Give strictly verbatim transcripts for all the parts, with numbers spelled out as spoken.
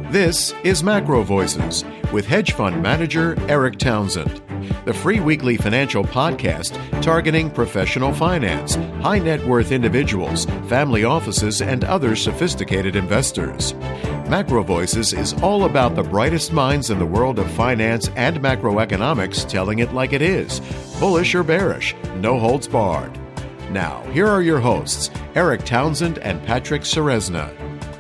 This is Macro Voices with hedge fund manager Eric Townsend, the free weekly financial podcast targeting professional finance, high net worth individuals, family offices, and other sophisticated investors. Macro Voices is all about the brightest minds in the world of finance and macroeconomics telling it like it is, bullish or bearish, no holds barred. Now, here are your hosts, Eric Townsend and Patrick Ceresna.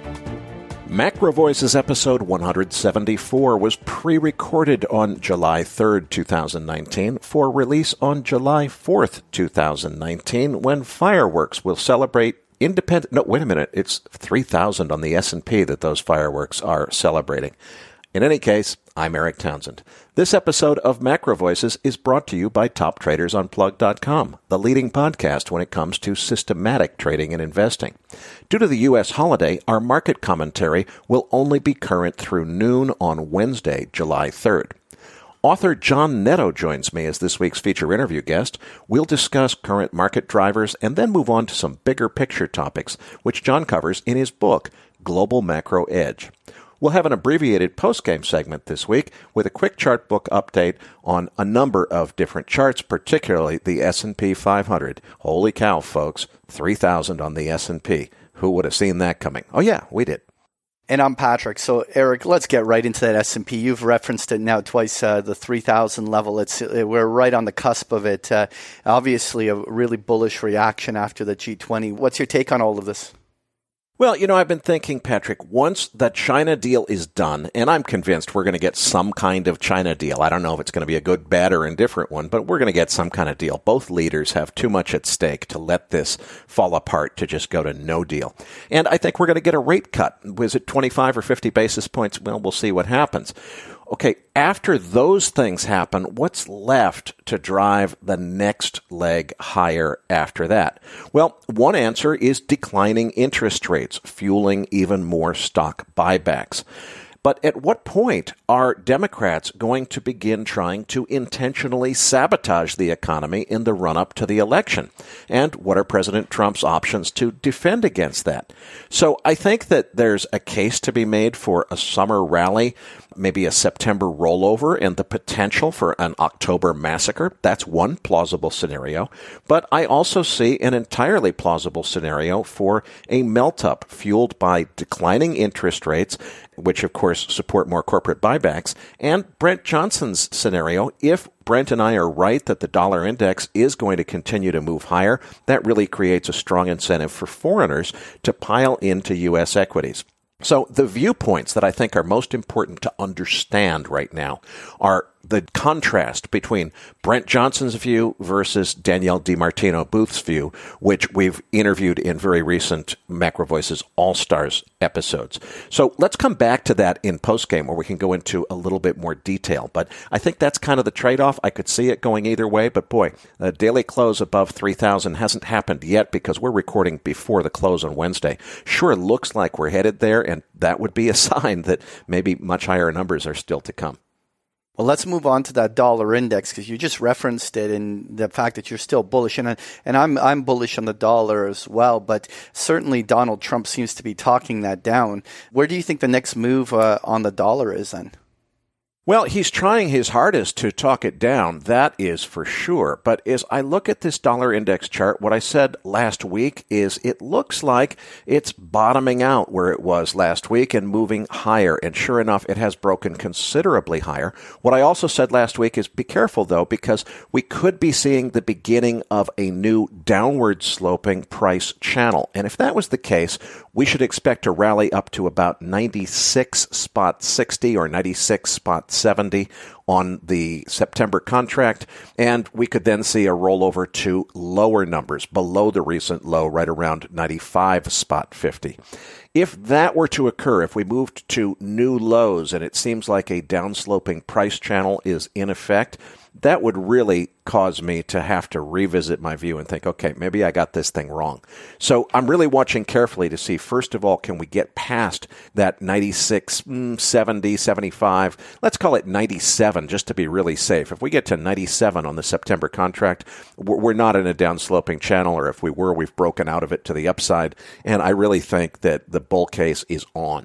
Macro Voices episode one seventy-four was pre-recorded on July third, twenty nineteen for release on July fourth, twenty nineteen when fireworks will celebrate independent... No, wait a minute. It's three thousand on the S and P that those fireworks are celebrating. In any case, I'm Eric Townsend. This episode of Macro Voices is brought to you by top traders on plug dot com, the leading podcast when it comes to systematic trading and investing. Due to the U S holiday, our market commentary will only be current through noon on Wednesday, July third. Author John Netto joins me as this week's feature interview guest. We'll discuss current market drivers and then move on to some bigger picture topics, which John covers in his book, Global Macro Edge. We'll have an abbreviated post-game segment this week with a quick chart book update on a number of different charts, particularly the S and P five hundred. Holy cow, folks, three thousand on the S and P. Who would have seen that coming? Oh, yeah, we did. And I'm Patrick. So, Eric, let's get right into that S and P. You've referenced it now twice, uh, the three thousand level. It's uh, we're right on the cusp of it. Uh, obviously, a really bullish reaction after the G twenty. What's your take on all of this? Well, you know, I've been thinking, Patrick, once the China deal is done, and I'm convinced we're going to get some kind of China deal. I don't know if it's going to be a good, bad, or indifferent one, but we're going to get some kind of deal. Both leaders have too much at stake to let this fall apart to just go to no deal. And I think we're going to get a rate cut. Was it twenty-five or fifty basis points? Well, we'll see what happens. Okay, after those things happen, what's left to drive the next leg higher after that? Well, one answer is declining interest rates, fueling even more stock buybacks. But at what point are Democrats going to begin trying to intentionally sabotage the economy in the run-up to the election? And what are President Trump's options to defend against that? So I think that there's a case to be made for a summer rally, maybe a September rollover, and the potential for an October massacre. That's one plausible scenario. But I also see an entirely plausible scenario for a melt-up fueled by declining interest rates, which of course support more corporate buybacks, and Brent Johnson's scenario. If Brent and I are right that the dollar index is going to continue to move higher, that really creates a strong incentive for foreigners to pile into U S equities. So the viewpoints that I think are most important to understand right now are the contrast between Brent Johnson's view versus Danielle DiMartino Booth's view, which we've interviewed in very recent Macro Voices All-Stars episodes. So let's come back to that in postgame where we can go into a little bit more detail. But I think that's kind of the trade-off. I could see it going either way, but boy, the daily close above three thousand hasn't happened yet because we're recording before the close on Wednesday. Sure looks like we're headed there, and that would be a sign that maybe much higher numbers are still to come. Well, let's move on to that dollar index because you just referenced it and the fact that you're still bullish. And, and I'm I'm bullish on the dollar as well, but certainly Donald Trump seems to be talking that down. Where do you think the next move uh, on the dollar is then? Well, he's trying his hardest to talk it down, that is for sure. But as I look at this dollar index chart, what I said last week is it looks like it's bottoming out where it was last week and moving higher. And sure enough, it has broken considerably higher. What I also said last week is be careful, though, because we could be seeing the beginning of a new downward sloping price channel. And if that was the case, we should expect to rally up to about ninety-six spot sixty or ninety-six spot seventy on the September contract, and we could then see a rollover to lower numbers below the recent low, right around ninety-five spot fifty. If that were to occur, if we moved to new lows and it seems like a downsloping price channel is in effect, that would really cause me to have to revisit my view and think, okay, maybe I got this thing wrong. So I'm really watching carefully to see, first of all, can we get past that ninety-six, seventy, seventy-five, let's call it ninety-seven just to be really safe. If we get to ninety-seven on the September contract, we're not in a downsloping channel, or if we were, we've broken out of it to the upside. And I really think that the bull case is on.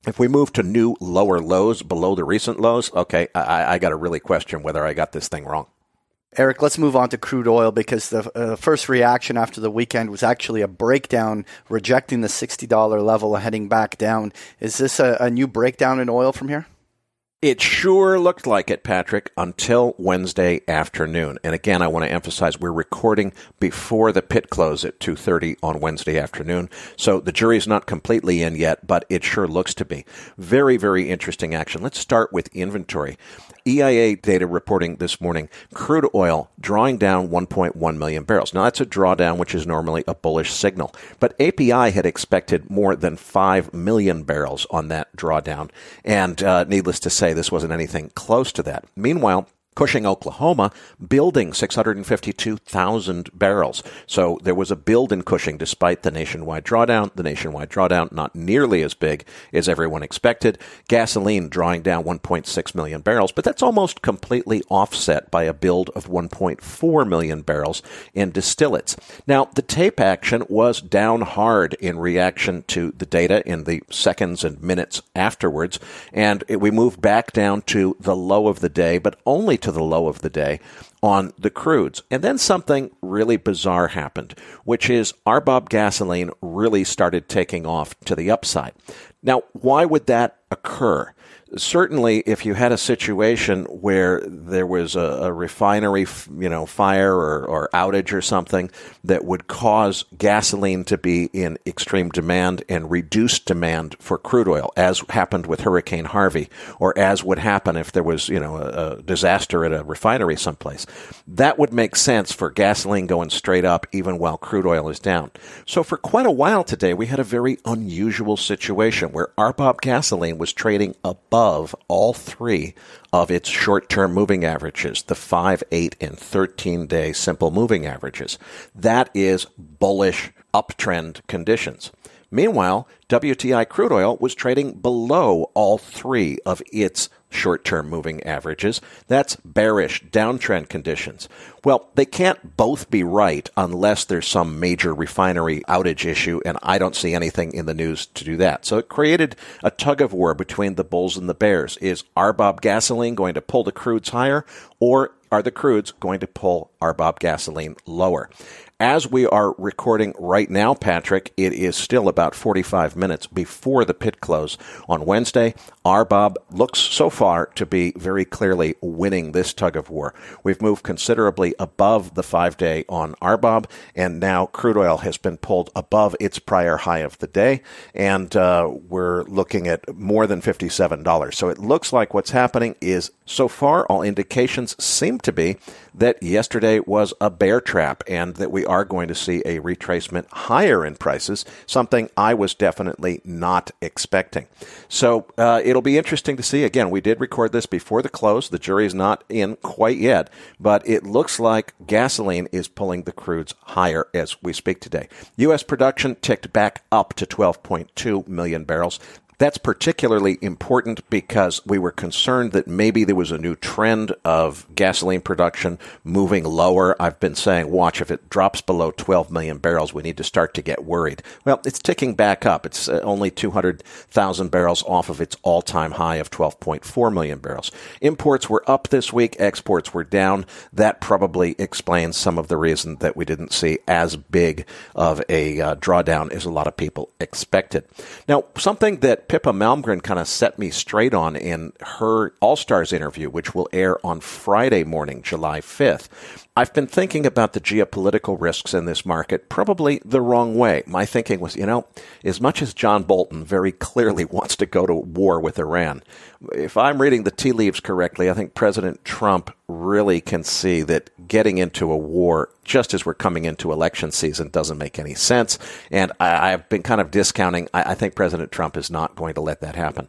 If we move to new lower lows below the recent lows, okay, I, I got to really question whether I got this thing wrong. Eric, let's move on to crude oil because the uh, first reaction after the weekend was actually a breakdown, rejecting the sixty dollars level, heading back down. Is this a, a new breakdown in oil from here? It sure looked like it, Patrick, until Wednesday afternoon. And again, I want to emphasize we're recording before the pit close at two thirty on Wednesday afternoon. So the jury's not completely in yet, but it sure looks to be. Very, very interesting action. Let's start with inventory. E I A data reporting this morning, crude oil drawing down one point one million barrels. Now, that's a drawdown, which is normally a bullish signal. But A P I had expected more than five million barrels on that drawdown. And uh, needless to say, this wasn't anything close to that. Meanwhile, Cushing, Oklahoma, building six hundred fifty-two thousand barrels. So there was a build in Cushing despite the nationwide drawdown. The nationwide drawdown not nearly as big as everyone expected. Gasoline drawing down one point six million barrels, but that's almost completely offset by a build of one point four million barrels in distillates. Now, the tape action was down hard in reaction to the data in the seconds and minutes afterwards, and we moved back down to the low of the day, but only to the low of the day on the crudes. And then something really bizarre happened, which is R B O B gasoline really started taking off to the upside. Now, why would that occur? Certainly, if you had a situation where there was a, a refinery, you know, fire or, or outage or something that would cause gasoline to be in extreme demand and reduce demand for crude oil, as happened with Hurricane Harvey, or as would happen if there was, you know, a, a disaster at a refinery someplace, that would make sense for gasoline going straight up even while crude oil is down. So for quite a while today, we had a very unusual situation where R B O B gasoline was trading above all three of its short-term moving averages, the five, eight, and thirteen-day simple moving averages. That is bullish uptrend conditions. Meanwhile, W T I crude oil was trading below all three of its short-term moving averages. That's bearish downtrend conditions. Well, they can't both be right unless there's some major refinery outage issue, and I don't see anything in the news to do that. So it created a tug-of-war between the bulls and the bears. Is R B O B gasoline going to pull the crudes higher, or are the crudes going to pull R B O B gasoline lower? As we are recording right now, Patrick, it is still about forty-five minutes before the pit close on Wednesday. R B O B looks so far to be very clearly winning this tug-of-war. We've moved considerably above the five-day on R B O B, and now crude oil has been pulled above its prior high of the day, and uh, we're looking at more than fifty-seven dollars. So it looks like what's happening is, so far, all indications seem to be that yesterday was a bear trap and that we are going to see a retracement higher in prices, something I was definitely not expecting. So uh, it'll be interesting to see. Again, we did record this before the close. The jury is not in quite yet, but it looks like gasoline is pulling the crudes higher as we speak today. U S production ticked back up to twelve point two million barrels. That's particularly important because we were concerned that maybe there was a new trend of gasoline production moving lower. I've been saying, watch, if it drops below twelve million barrels, we need to start to get worried. Well, it's ticking back up. It's only two hundred thousand barrels off of its all-time high of twelve point four million barrels. Imports were up this week. Exports were down. That probably explains some of the reason that we didn't see as big of a uh, drawdown as a lot of people expected. Now, something that Pippa Malmgren kind of set me straight on in her All-Stars interview, which will air on Friday morning, July fifth. I've been thinking about the geopolitical risks in this market probably the wrong way. My thinking was, you know, as much as John Bolton very clearly wants to go to war with Iran, if I'm reading the tea leaves correctly, I think President Trump really can see that getting into a war just as we're coming into election season doesn't make any sense. And I, I've been kind of discounting. I, I think President Trump is not going to let that happen.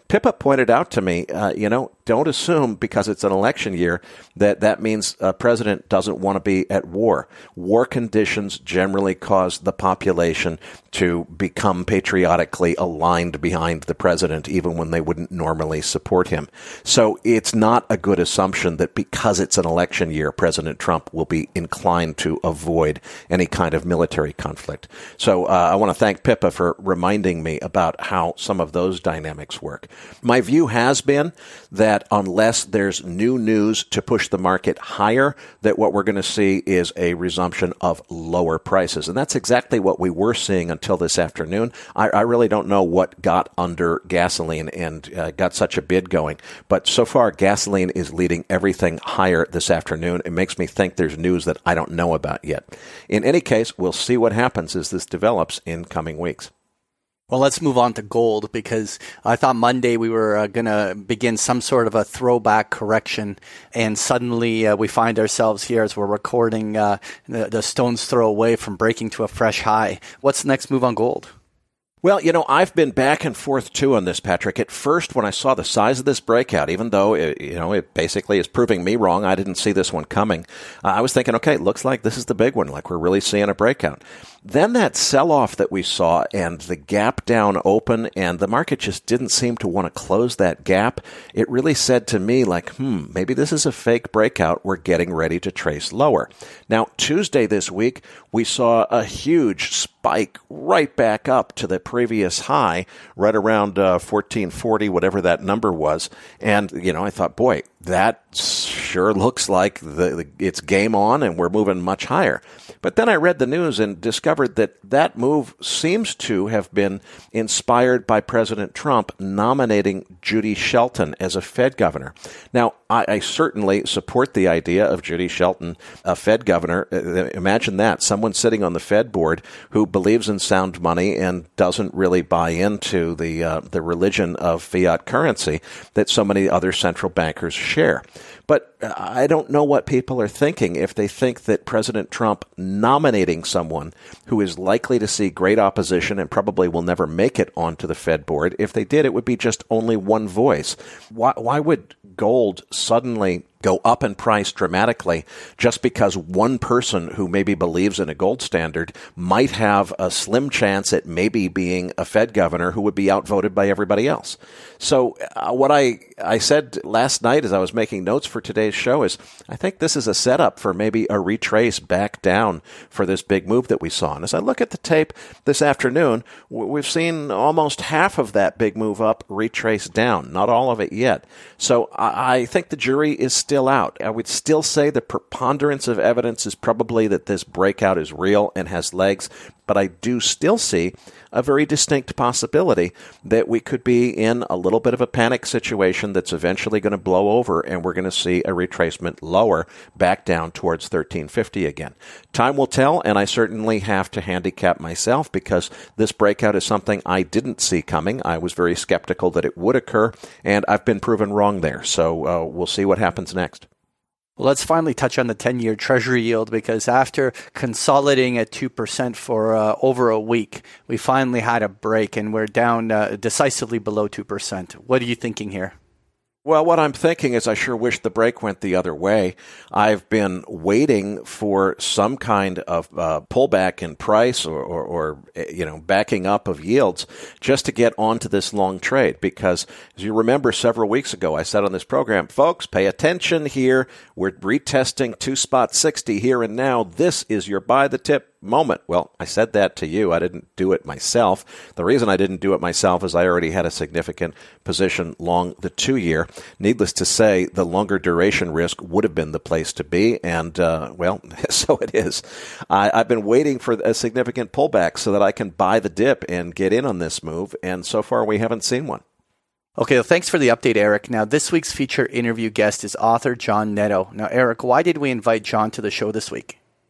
Pippa pointed out to me, uh, you know, don't assume because it's an election year that that means a president doesn't want to be at war. War conditions generally cause the population to become patriotically aligned behind the president, even when they wouldn't normally support him. So it's not a good assumption that because it's an election year, President Trump will be inclined to avoid any kind of military conflict. So uh, I want to thank Pippa for reminding me about how some of those dynamics work. My view has been that unless there's new news to push the market higher, that what we're going to see is a resumption of lower prices. And that's exactly what we were seeing until this afternoon. I, I really don't know what got under gasoline and uh, got such a bid going. But so far, gasoline is leading everything higher this afternoon. It makes me think there's news that I don't know about yet. In any case, we'll see what happens as this develops in coming weeks. Well, let's move on to gold, because I thought Monday we were uh, going to begin some sort of a throwback correction, and suddenly uh, we find ourselves here as we're recording uh, the, the stone's throw away from breaking to a fresh high. What's the next move on gold? Well, you know, I've been back and forth, too, on this, Patrick. At first, when I saw the size of this breakout, even though, it, you know, it basically is proving me wrong, I didn't see this one coming, uh, I was thinking, okay, it looks like this is the big one, like we're really seeing a breakout. Then that sell-off that we saw and the gap down open, and the market just didn't seem to want to close that gap, it really said to me, like, hmm, maybe this is a fake breakout. We're getting ready to trace lower. Now, Tuesday this week, we saw a huge spike right back up to the previous high, right around uh, fourteen forty, whatever that number was. And, you know, I thought, boy, that sure looks like the, the it's game on and we're moving much higher. But then I read the news and discovered that that move seems to have been inspired by President Trump nominating Judy Shelton as a Fed governor. Now, I, I certainly support the idea of Judy Shelton, a Fed governor. Uh, imagine that, someone sitting on the Fed board who believes in sound money and doesn't really buy into the uh, the religion of fiat currency that so many other central bankers share. But I don't know what people are thinking if they think that President Trump nominating someone who is likely to see great opposition and probably will never make it onto the Fed board, if they did, it would be just only one voice. Why, why would gold suddenly go up in price dramatically just because one person who maybe believes in a gold standard might have a slim chance at maybe being a Fed governor who would be outvoted by everybody else? So uh, what I, I said last night as I was making notes for today's show is I think this is a setup for maybe a retrace back down for this big move that we saw. And as I look at the tape this afternoon, we've seen almost half of that big move up retrace down, not all of it yet. So I, I think the jury is still out. I would still say the preponderance of evidence is probably that this breakout is real and has legs, but I do still see a very distinct possibility that we could be in a little bit of a panic situation that's eventually going to blow over and we're going to see a retracement lower back down towards thirteen fifty again. Time will tell, and I certainly have to handicap myself because this breakout is something I didn't see coming. I was very skeptical that it would occur, and I've been proven wrong there. So uh, we'll see what happens next. Well, let's finally touch on the ten-year Treasury yield, because after consolidating at two percent for uh, over a week, we finally had a break and we're down uh, decisively below two percent. What are you thinking here? Well, what I'm thinking is I sure wish the break went the other way. I've been waiting for some kind of uh, pullback in price or, or, or, you know, backing up of yields just to get onto this long trade. Because as you remember several weeks ago, I said on this program, folks, pay attention here. We're retesting two spot sixty here and now. This is your buy the tip moment. Well, I said that to you. I didn't do it myself. The reason I didn't do it myself is I already had a significant position long the two-year. Needless to say, the longer duration risk would have been the place to be, and, uh, well, so it is. I, I've been waiting for a significant pullback so that I can buy the dip and get in on this move, and so far we haven't seen one. Okay, well, thanks for the update, Eric. Now, this week's feature interview guest is author John Netto. Now, Eric, why did we invite John to the show this week?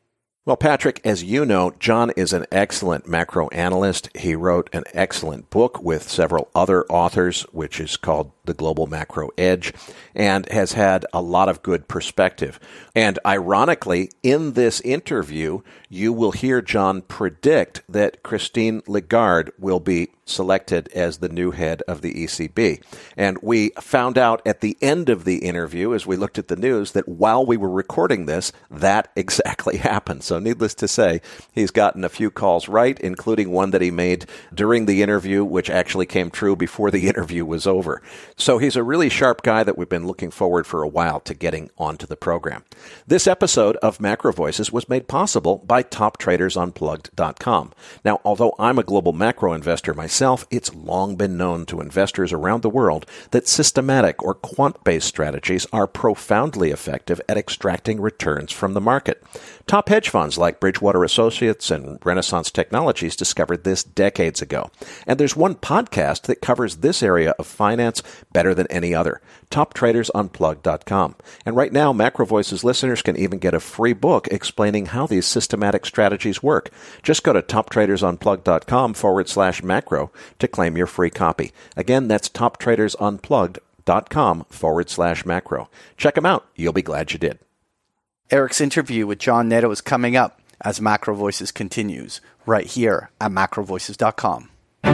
Well, Patrick, as you know, John is an excellent macro analyst. He wrote an excellent book with several other authors, which is called The Global Macro Edge, and has had a lot of good perspective. And ironically, in this interview, you will hear John predict that Christine Lagarde will be selected as the new head of the E C B. And we found out at the end of the interview, as we looked at the news, that while we were recording this, that exactly happened. So needless to say, he's gotten a few calls right, including one that he made during the interview, which actually came true before the interview was over. So he's a really sharp guy that we've been looking forward for a while to getting onto the program. This episode of Macro Voices was made possible by top traders unplugged dot com. Now, although I'm a global macro investor myself, it's long been known to investors around the world that systematic or quant-based strategies are profoundly effective at extracting returns from the market. Top hedge funds like Bridgewater Associates and Renaissance Technologies discovered this decades ago. And there's one podcast that covers this area of finance better than any other, top traders unplugged dot com. And right now, Macro Voices listeners can even get a free book explaining how these systematic strategies work. Just go to top traders unplugged dot com forward slash macro to claim your free copy. Again, that's top traders unplugged dot com forward slash macro. Check them out. You'll be glad you did. Eric's interview with John Netto is coming up as Macro Voices continues, right here at macro voices dot com.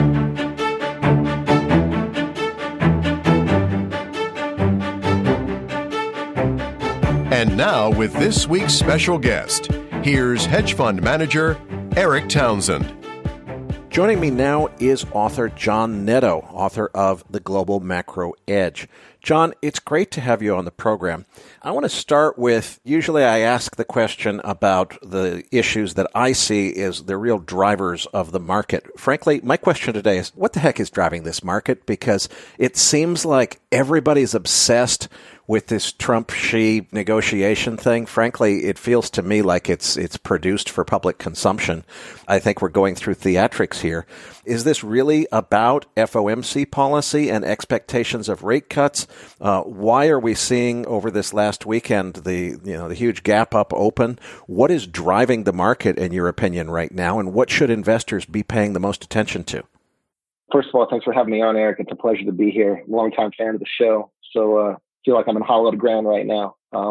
And now, with this week's special guest, here's hedge fund manager Eric Townsend. Joining me now is author John Netto, author of The Global Macro Edge. John, it's great to have you on the program. I want to start with, usually I ask the question about the issues that I see as the real drivers of the market. Frankly, my question today is, what the heck is driving this market? Because it seems like everybody's obsessed with this Trump-Xi negotiation thing. Frankly, it feels to me like it's it's produced for public consumption. I think we're going through theatrics here. Is this really about F O M C policy and expectations of rate cuts? Uh, why are we seeing over this last weekend the you know the huge gap up open? What is driving the market, in your opinion, right now, and what should investors be paying the most attention to? First of all, thanks for having me on, Eric. It's a pleasure to be here. Longtime fan of the show. So, uh, feel like I'm in hollowed ground right now. Um,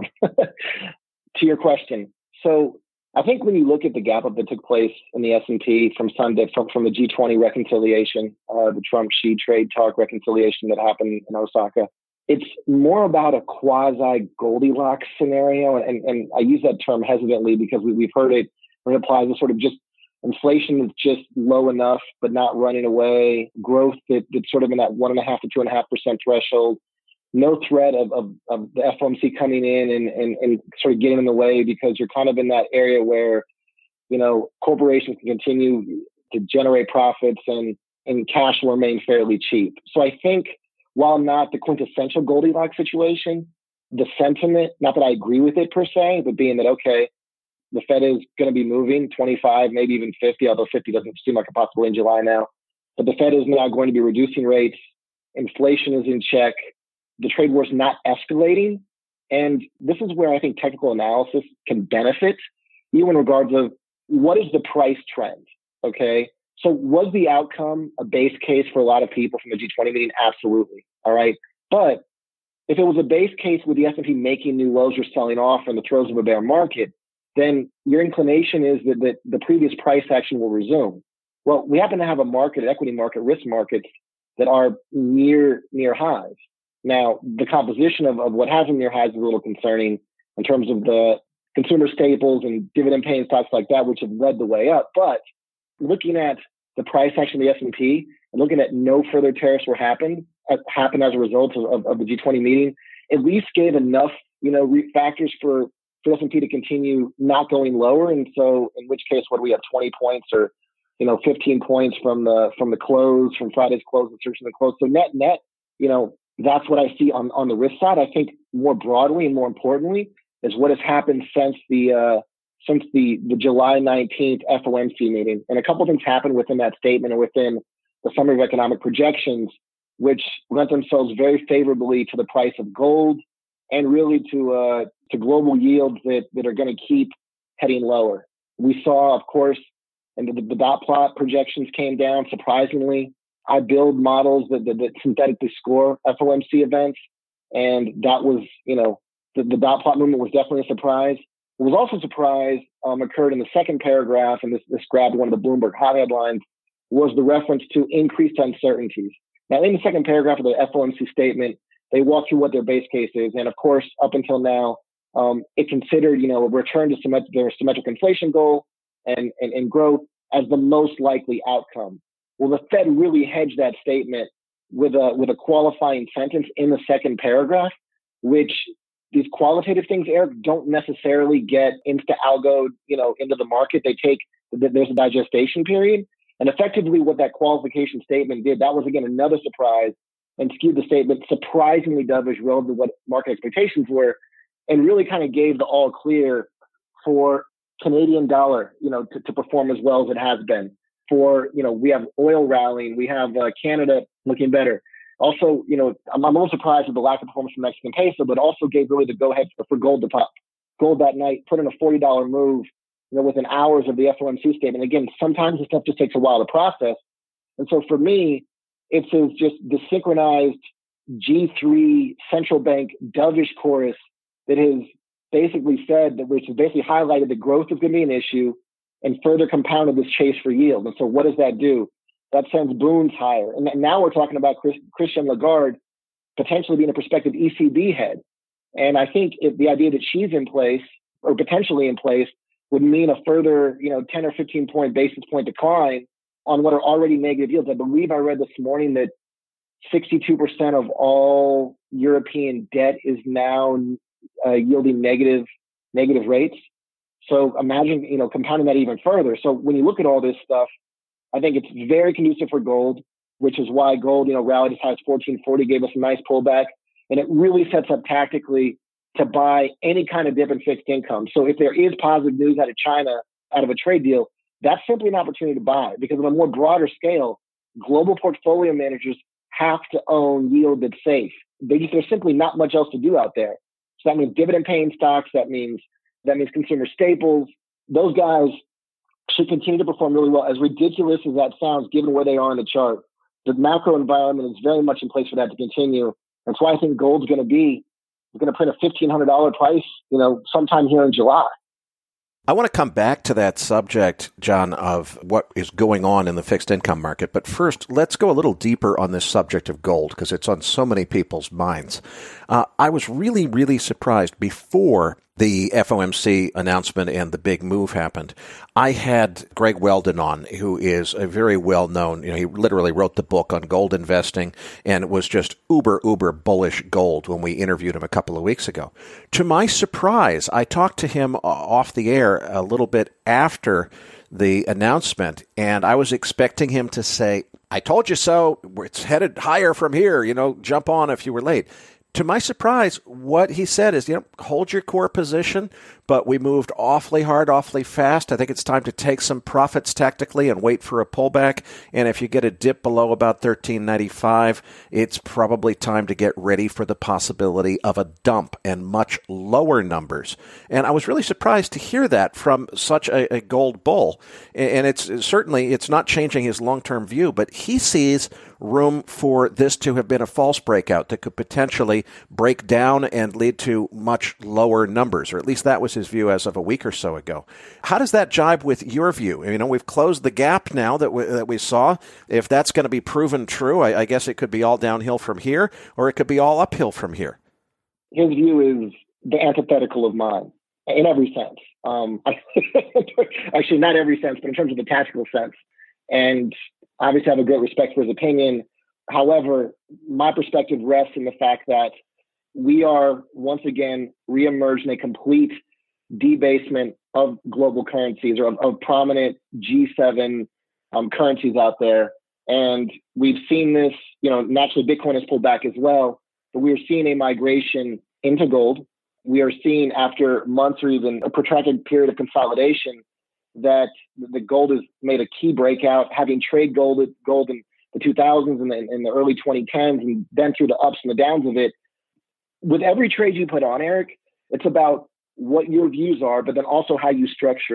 to your question. So I think when you look at the gap up that took place in the S and P from Sunday, from, from the G twenty reconciliation, uh, the Trump-Xi trade talk reconciliation that happened in Osaka, it's more about a quasi Goldilocks scenario. And, and I use that term hesitantly because we, we've heard it when it applies to sort of just inflation is just low enough, but not running away. Growth that, that's sort of in that one and a half to two and a half percent threshold. No threat of, of, of the F O M C coming in and, and, and sort of getting in the way, because you're kind of in that area where, you know, corporations can continue to generate profits and, and cash will remain fairly cheap. So I think while not the quintessential Goldilocks situation, the sentiment, not that I agree with it per se, but being that, okay, the Fed is going to be moving twenty-five, maybe even fifty, although fifty doesn't seem like a possibility in July now. But the Fed is now going to be reducing rates. Inflation is in check. The trade war is not escalating. And this is where I think technical analysis can benefit, even in regards of what is the price trend, okay? So was the outcome a base case for a lot of people from the G twenty meeting? Absolutely, all right? But if it was a base case with the S and P making new lows or selling off in the throes of a bear market, then your inclination is that, that the previous price action will resume. Well, we happen to have a market, equity market, risk markets that are near near highs. Now, the composition of, of what has them near highs is a little concerning in terms of the consumer staples and dividend-paying stocks like that, which have led the way up. But looking at the price action of the S and P and looking at no further tariffs were happened, uh, happened as a result of, of, of the G twenty meeting, at least gave enough, you know, re- factors for, for S and P to continue not going lower. And so in which case, what do we have, twenty points or, you know, fifteen points from the from the close, from Friday's close and searching the close. So net, net, you know, that's what I see on, on the risk side. I think more broadly and more importantly is what has happened since the uh, since the, the July nineteenth F O M C meeting. And a couple of things happened within that statement and within the summary of economic projections, which lent themselves very favorably to the price of gold and really to uh, to global yields that, that are going to keep heading lower. We saw, of course, and the, the dot plot projections came down surprisingly. I build models that, that, that synthetically score F O M C events, and that was, you know, the, the dot plot movement was definitely a surprise. What was also a surprise um, occurred in the second paragraph, and this, this grabbed one of the Bloomberg hot headlines, was the reference to increased uncertainties. Now, in the second paragraph of the F O M C statement, they walk through what their base case is, and of course, up until now, um, it considered, you know, a return to symmet- their symmetric inflation goal and, and, and growth as the most likely outcome. Well, the Fed really hedged that statement with a with a qualifying sentence in the second paragraph, which these qualitative things, Eric, don't necessarily get insta-algoed, you know, into the market. They take, there's a digestion period. And effectively what that qualification statement did, that was, again, another surprise and skewed the statement surprisingly dovish relative to what market expectations were, and really kind of gave the all clear for Canadian dollar, you know, to, to perform as well as it has been. For, you know, we have oil rallying, we have uh, Canada looking better. Also, you know, I'm, I'm a little surprised with the lack of performance from Mexican peso, but also gave really the go-ahead for, for gold to pop. Gold that night put in a forty dollars move, you know, within hours of the F O M C statement. Again, sometimes this stuff just takes a while to process. And so for me, it's just the synchronized G three central bank dovish chorus that has basically said that, which has basically highlighted the growth is going to be an issue and further compounded this chase for yield. And so what does that do? That sends boons higher. And now we're talking about Chris, Christian Lagarde potentially being a prospective E C B head. And I think if the idea that she's in place or potentially in place would mean a further, you know, ten or fifteen point basis point decline on what are already negative yields. I believe I read this morning that sixty-two percent of all European debt is now uh, yielding negative, negative rates. So imagine, you know, compounding that even further. So when you look at all this stuff, I think it's very conducive for gold, which is why gold, you know, rallied as high as fourteen forty, gave us a nice pullback. And it really sets up tactically to buy any kind of dip in fixed income. So if there is positive news out of China, out of a trade deal, that's simply an opportunity to buy, because on a more broader scale, global portfolio managers have to own yield that's safe. They just, there's simply not much else to do out there. So that means dividend paying stocks. That means, that means consumer staples. Those guys should continue to perform really well. As ridiculous as that sounds, given where they are in the chart, the macro environment is very much in place for that to continue. That's why I think gold's going to be, going to print a fifteen hundred dollars price, you know, sometime here in July. I want to come back to that subject, John, of what is going on in the fixed income market. But first, let's go a little deeper on this subject of gold, because it's on so many people's minds. Uh, I was really, really surprised before the F O M C announcement and the big move happened. I had Greg Weldon on, who is a very well-known, you know, he literally wrote the book on gold investing and was just uber, uber bullish gold when we interviewed him a couple of weeks ago. To my surprise, I talked to him off the air a little bit after the announcement, and I was expecting him to say, I told you so, it's headed higher from here, you know, jump on if you were late. To my surprise, what he said is, you know, hold your core position, but we moved awfully hard, awfully fast. I think it's time to take some profits tactically and wait for a pullback. And if you get a dip below about thirteen ninety-five, it's probably time to get ready for the possibility of a dump and much lower numbers. And I was really surprised to hear that from such a, a gold bull. And it's certainly, it's not changing his long-term view, but he sees room for this to have been a false breakout that could potentially break down and lead to much lower numbers, or at least that was his view as of a week or so ago. How does that jibe with your view? You know, we've closed the gap now that we, that we saw. If that's going to be proven true, I, I guess it could be all downhill from here, or it could be all uphill from here. His view is the antithetical of mine in every sense. Um, actually, not every sense, but in terms of the tactical sense. And obviously, I have a great respect for his opinion. However, my perspective rests in the fact that we are once again reemerging a complete debasement of global currencies, or of, of prominent G seven um, currencies out there. And we've seen this, you know, naturally Bitcoin has pulled back as well, but we are seeing a migration into gold. We are seeing, after months or even a protracted period of consolidation, that the gold has made a key breakout, having trade gold, gold in the two thousands and in the early twenty tens, and then through the ups and the downs of it. With every trade you put on, Eric, it's about what your views are, but then also how you structure it.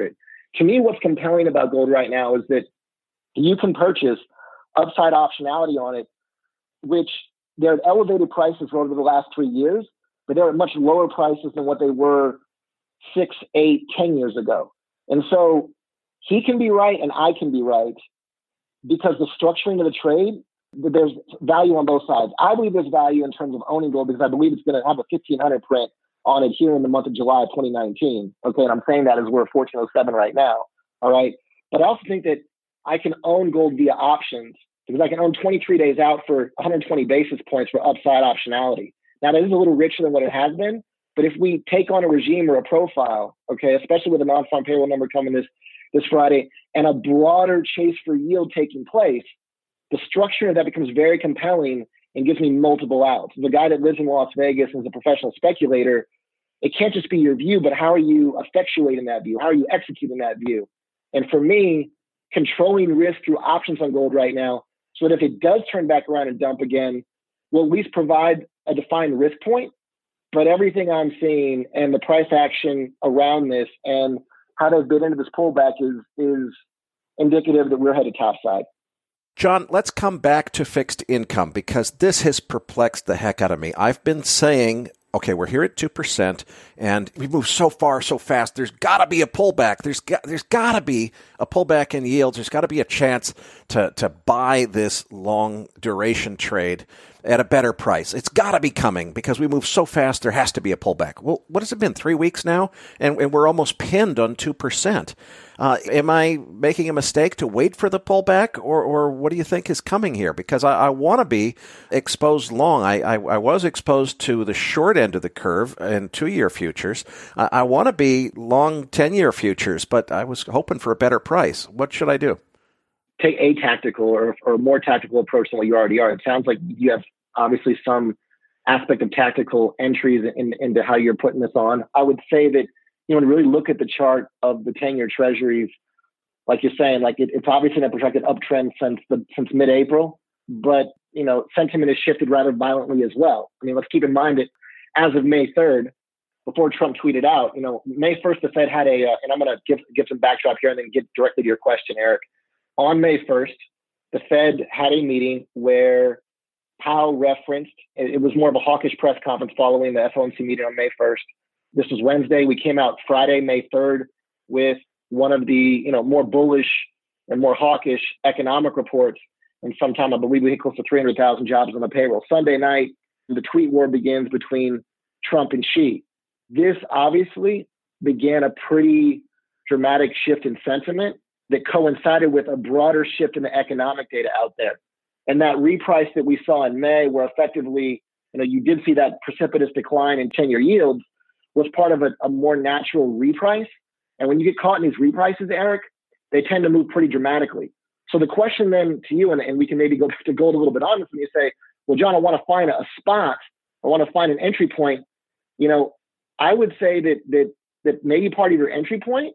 to me, what's compelling about gold right now is that you can purchase upside optionality on it, which they're at elevated prices over the last three years, but they're at much lower prices than what they were six, eight, ten years ago. And so he can be right and I can be right because the structuring of the trade, there's value on both sides. I believe there's value in terms of owning gold because I believe it's going to have a fifteen hundred print on it here in the month of July of twenty nineteen. Okay, and I'm saying that as we're fourteen oh seven right now. All right. But I also think that I can own gold via options because I can own twenty-three days out for one hundred twenty basis points for upside optionality. Now, that is a little richer than what it has been. But if we take on a regime or a profile, okay, especially with a non-farm payroll number coming this, this Friday and a broader chase for yield taking place, the structure of that becomes very compelling and gives me multiple outs. As a guy that lives in Las Vegas and is a professional speculator, it can't just be your view, but how are you effectuating that view? How are you executing that view? And for me, controlling risk through options on gold right now, so that if it does turn back around and dump again, we'll at least provide a defined risk point. But everything I'm seeing and the price action around this and how they've bid into this pullback is is indicative that we're headed topside. John, let's come back to fixed income because this has perplexed the heck out of me. I've been saying, okay, we're here at two percent and we move so far, so fast. There's got to be a pullback. There's got, there's got to be a pullback in yields. There's got to be a chance to, to buy this long duration trade at a better price. It's got to be coming because we move so fast. There has to be a pullback. Well, what has it been? Three weeks now? And, and we're almost pinned on two percent. Uh, am I making a mistake to wait for the pullback, or, or what do you think is coming here? Because I, I want to be exposed long. I, I, I was exposed to the short end of the curve and two-year futures. I, I want to be long ten-year futures, but I was hoping for a better price. What should I do? Take a tactical or, or more tactical approach than what you already are. It sounds like you have obviously some aspect of tactical entries in, into how you're putting this on. I would say that, you know, to really look at the chart of the ten-year treasuries, like you're saying, like it, it's obviously a projected uptrend since the since mid-April, but, you know, sentiment has shifted rather violently as well. I mean, let's keep in mind that as of May third, before Trump tweeted out, you know, May first, the Fed had a, uh, and I'm going to give, give some backdrop here and then get directly to your question, Eric. On May first, the Fed had a meeting where Powell referenced, it was more of a hawkish press conference following the F O M C meeting on May first. This was Wednesday. We came out Friday, May third, with one of the, you know, more bullish and more hawkish economic reports in some time. I believe we hit close to three hundred thousand jobs on the payroll. Sunday night, the tweet war begins between Trump and Xi. This obviously began a pretty dramatic shift in sentiment that coincided with a broader shift in the economic data out there. And that reprice that we saw in May, where effectively, you know, you did see that precipitous decline in ten-year yields, was part of a, a more natural reprice. And when you get caught in these reprices, Eric, they tend to move pretty dramatically. So the question then to you, and, and we can maybe go to gold a little bit on this, when you say, well, John, I want to find a, a spot, I want to find an entry point. You know, I would say that that that maybe part of your entry point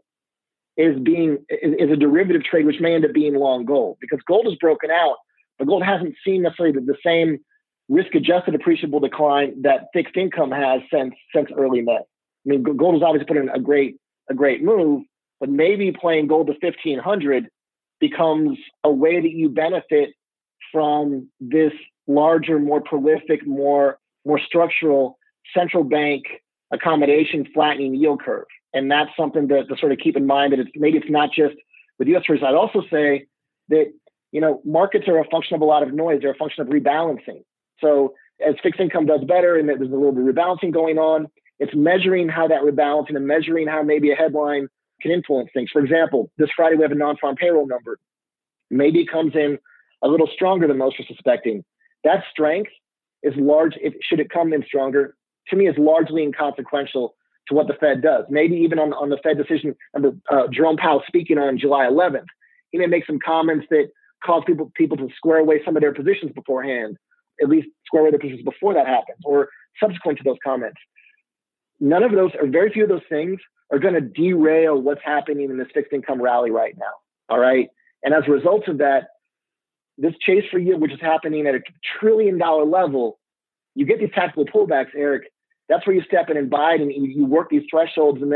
is being is, is a derivative trade, which may end up being long gold, because gold is broken out, but gold hasn't seen necessarily the, the same risk-adjusted appreciable decline that fixed income has since since early May. I mean, gold has obviously put in a great a great move, but maybe playing gold to fifteen hundred becomes a way that you benefit from this larger, more prolific, more more structural central bank accommodation flattening yield curve. And that's something to, to sort of keep in mind, that it's maybe it's not just with U S Treasuries. I'd also say that, you know, markets are a function of a lot of noise. They're a function of rebalancing. So as fixed income does better and there's a little bit of rebalancing going on, it's measuring how that rebalancing and measuring how maybe a headline can influence things. For example, this Friday we have a non-farm payroll number. Maybe it comes in a little stronger than most are suspecting. That strength is large. If, should it come in stronger, to me, is largely inconsequential to what the Fed does. Maybe even on, on the Fed decision, uh, Jerome Powell speaking on July eleventh, he may make some comments that cause people people to square away some of their positions beforehand, at least square away their positions before that happens, or subsequent to those comments. None of those, or very few of those things, are going to derail what's happening in this fixed income rally right now. All right. And as a result of that, this chase for yield, which is happening at a trillion dollar level, you get these tactical pullbacks, Eric. That's where you step in and buy it, and you work these thresholds, and then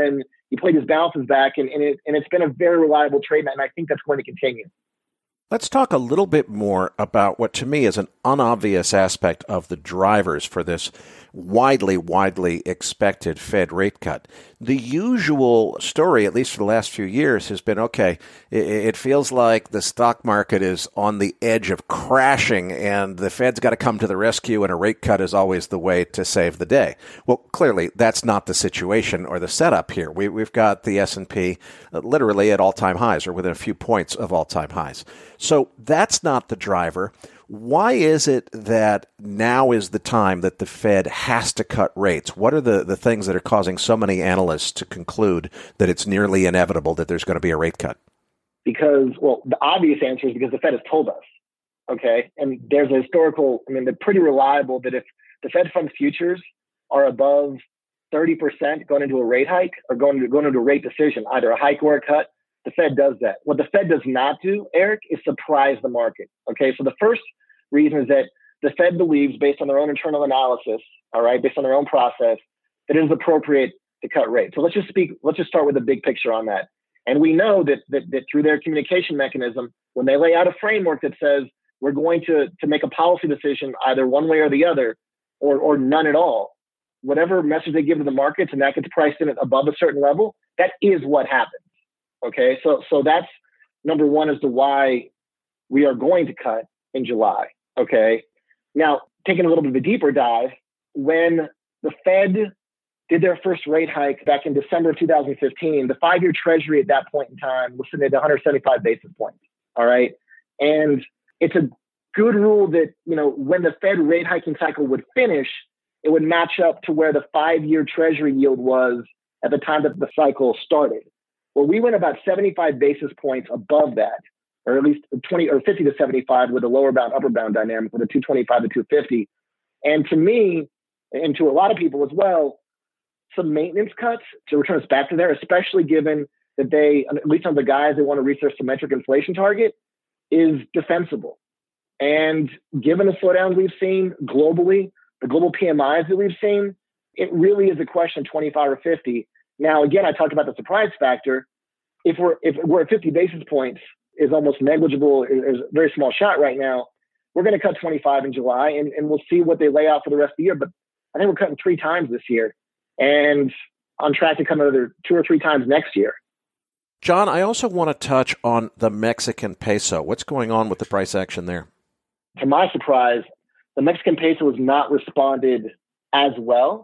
he played his balances back, and, and, it, and it's been a very reliable trade, and I think that's going to continue. Let's talk a little bit more about what to me is an unobvious aspect of the drivers for this widely, widely expected Fed rate cut. The usual story, at least for the last few years, has been, okay, it, it feels like the stock market is on the edge of crashing and the Fed's got to come to the rescue and a rate cut is always the way to save the day. Well, clearly, that's not the situation or the setup here. We, we've got the S and P literally at all-time highs or within a few points of all-time highs. So that's not the driver. Why is it that now is the time that the Fed has to cut rates? What are the, the things that are causing so many analysts to conclude that it's nearly inevitable that there's going to be a rate cut? Because, well, the obvious answer is because the Fed has told us, okay? And there's a historical, I mean, they're pretty reliable that if the Fed funds futures are above thirty percent going into a rate hike or going, to, going into a rate decision, either a hike or a cut, the Fed does that. What the Fed does not do, Eric, is surprise the market. Okay, so the first reason is that the Fed believes, based on their own internal analysis, all right, based on their own process, that it is appropriate to cut rates. So let's just speak. Let's just start with the big picture on that. And we know that that, that through their communication mechanism, when they lay out a framework that says we're going to to make a policy decision either one way or the other, or or none at all, whatever message they give to the markets, and that gets priced in at above a certain level, that is what happens. Okay, so so that's number one as to why we are going to cut in July. Okay, now taking a little bit of a deeper dive, when the Fed did their first rate hike back in December of two thousand fifteen, the five-year Treasury at that point in time was sitting at one hundred seventy-five basis points. All right, and it's a good rule that, you know, when the Fed rate hiking cycle would finish, it would match up to where the five-year Treasury yield was at the time that the cycle started. Well, we went about seventy-five basis points above that, or at least twenty or fifty to seventy-five with a lower bound, upper bound dynamic with a two twenty-five to two fifty. And to me, and to a lot of people as well, some maintenance cuts to return us back to there, especially given that they, at least on the guys that want to reach their symmetric inflation target, is defensible. And given the slowdowns we've seen globally, the global P M Is that we've seen, it really is a question of twenty-five or fifty. Now, again, I talked about the surprise factor. If we're if we're at fifty basis points, is almost negligible, is a very small shot right now. We're going to cut twenty-five in July, and, and we'll see what they lay out for the rest of the year. But I think we're cutting three times this year, and on track to cut another two or three times next year. John, I also want to touch on the Mexican peso. What's going on with the price action there? To my surprise, the Mexican peso has not responded as well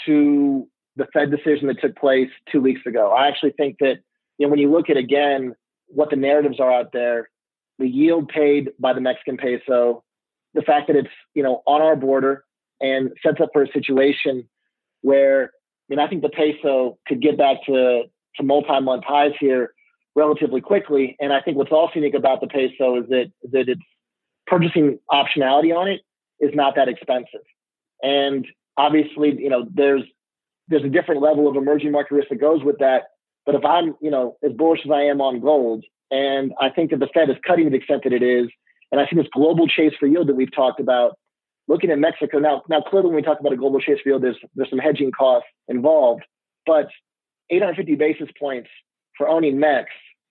to the Fed decision that took place two weeks ago. I actually think that, you know, when you look at, again, what the narratives are out there, the yield paid by the Mexican peso, the fact that it's, you know, on our border and sets up for a situation where, I mean, I think the peso could get back to, to multi-month highs here relatively quickly. And I think what's also unique about the peso is that, that its purchasing optionality on it is not that expensive. And obviously, you know, there's, there's a different level of emerging market risk that goes with that. But if I'm, you know, as bullish as I am on gold, and I think that the Fed is cutting to the extent that it is, and I see this global chase for yield that we've talked about, looking at Mexico, now, now clearly when we talk about a global chase for yield, there's, there's some hedging costs involved, but eight hundred fifty basis points for owning Mex,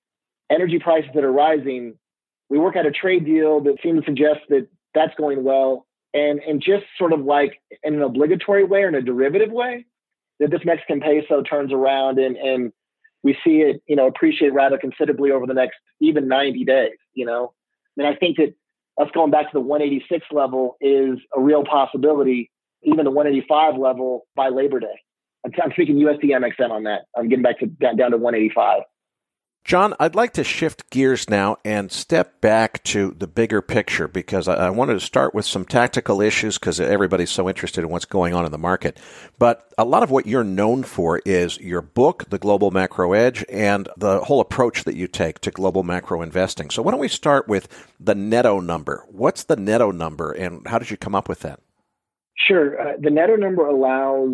energy prices that are rising, we work out a trade deal that seems to suggest that that's going well, and, and just sort of like in an obligatory way or in a derivative way, that this Mexican peso turns around and, and we see it, you know, appreciate rather considerably over the next even ninety days, you know. And I think that us going back to the one eighty-six level is a real possibility, even the one eighty-five level by Labor Day. I'm, I'm speaking U S D M X N on that. I'm getting back to down, down to one eighty-five. John, I'd like to shift gears now and step back to the bigger picture because I, I wanted to start with some tactical issues because everybody's so interested in what's going on in the market. But a lot of what you're known for is your book, The Global Macro Edge, and the whole approach that you take to global macro investing. So why don't we start with the netto number? What's the netto number and how did you come up with that? Sure. Uh, the netto number allows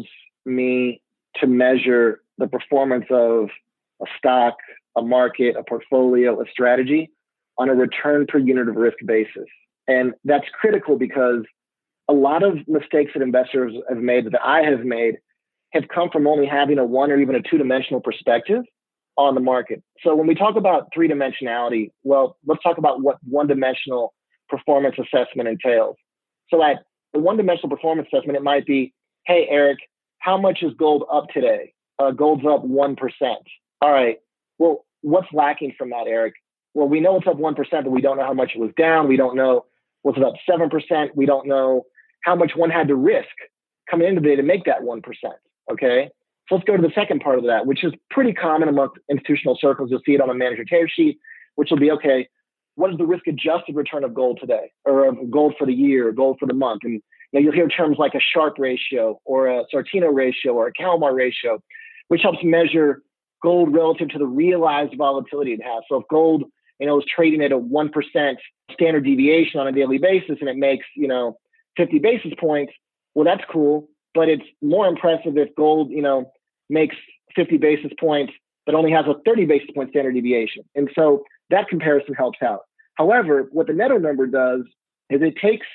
me to measure the performance of a stock, a market, a portfolio, a strategy on a return per unit of risk basis. And that's critical because a lot of mistakes that investors have made, that I have made, have come from only having a one or even a two-dimensional perspective on the market. So when we talk about three-dimensionality, well, let's talk about what one-dimensional performance assessment entails. So at the one-dimensional performance assessment, it might be, hey, Eric, how much is gold up today? Uh, gold's up one percent. All right. Well, what's lacking from that, Eric? Well, we know it's up one percent, but we don't know how much it was down. We don't know, was it up seven percent? We don't know how much one had to risk coming into the day to make that one percent. Okay. So let's go to the second part of that, which is pretty common amongst institutional circles. You'll see it on a manager tear sheet, which will be, okay, what is the risk adjusted return of gold today, or of gold for the year, or gold for the month? And you know, you'll hear terms like a Sharpe ratio or a Sortino ratio or a Kalmar ratio, which helps measure gold relative to the realized volatility it has. So if gold, you know, is trading at a one percent standard deviation on a daily basis and it makes, you know, fifty basis points, well, that's cool. But it's more impressive if gold, you know, makes fifty basis points, but only has a thirty basis point standard deviation. And so that comparison helps out. However, what the Neto number does is it takes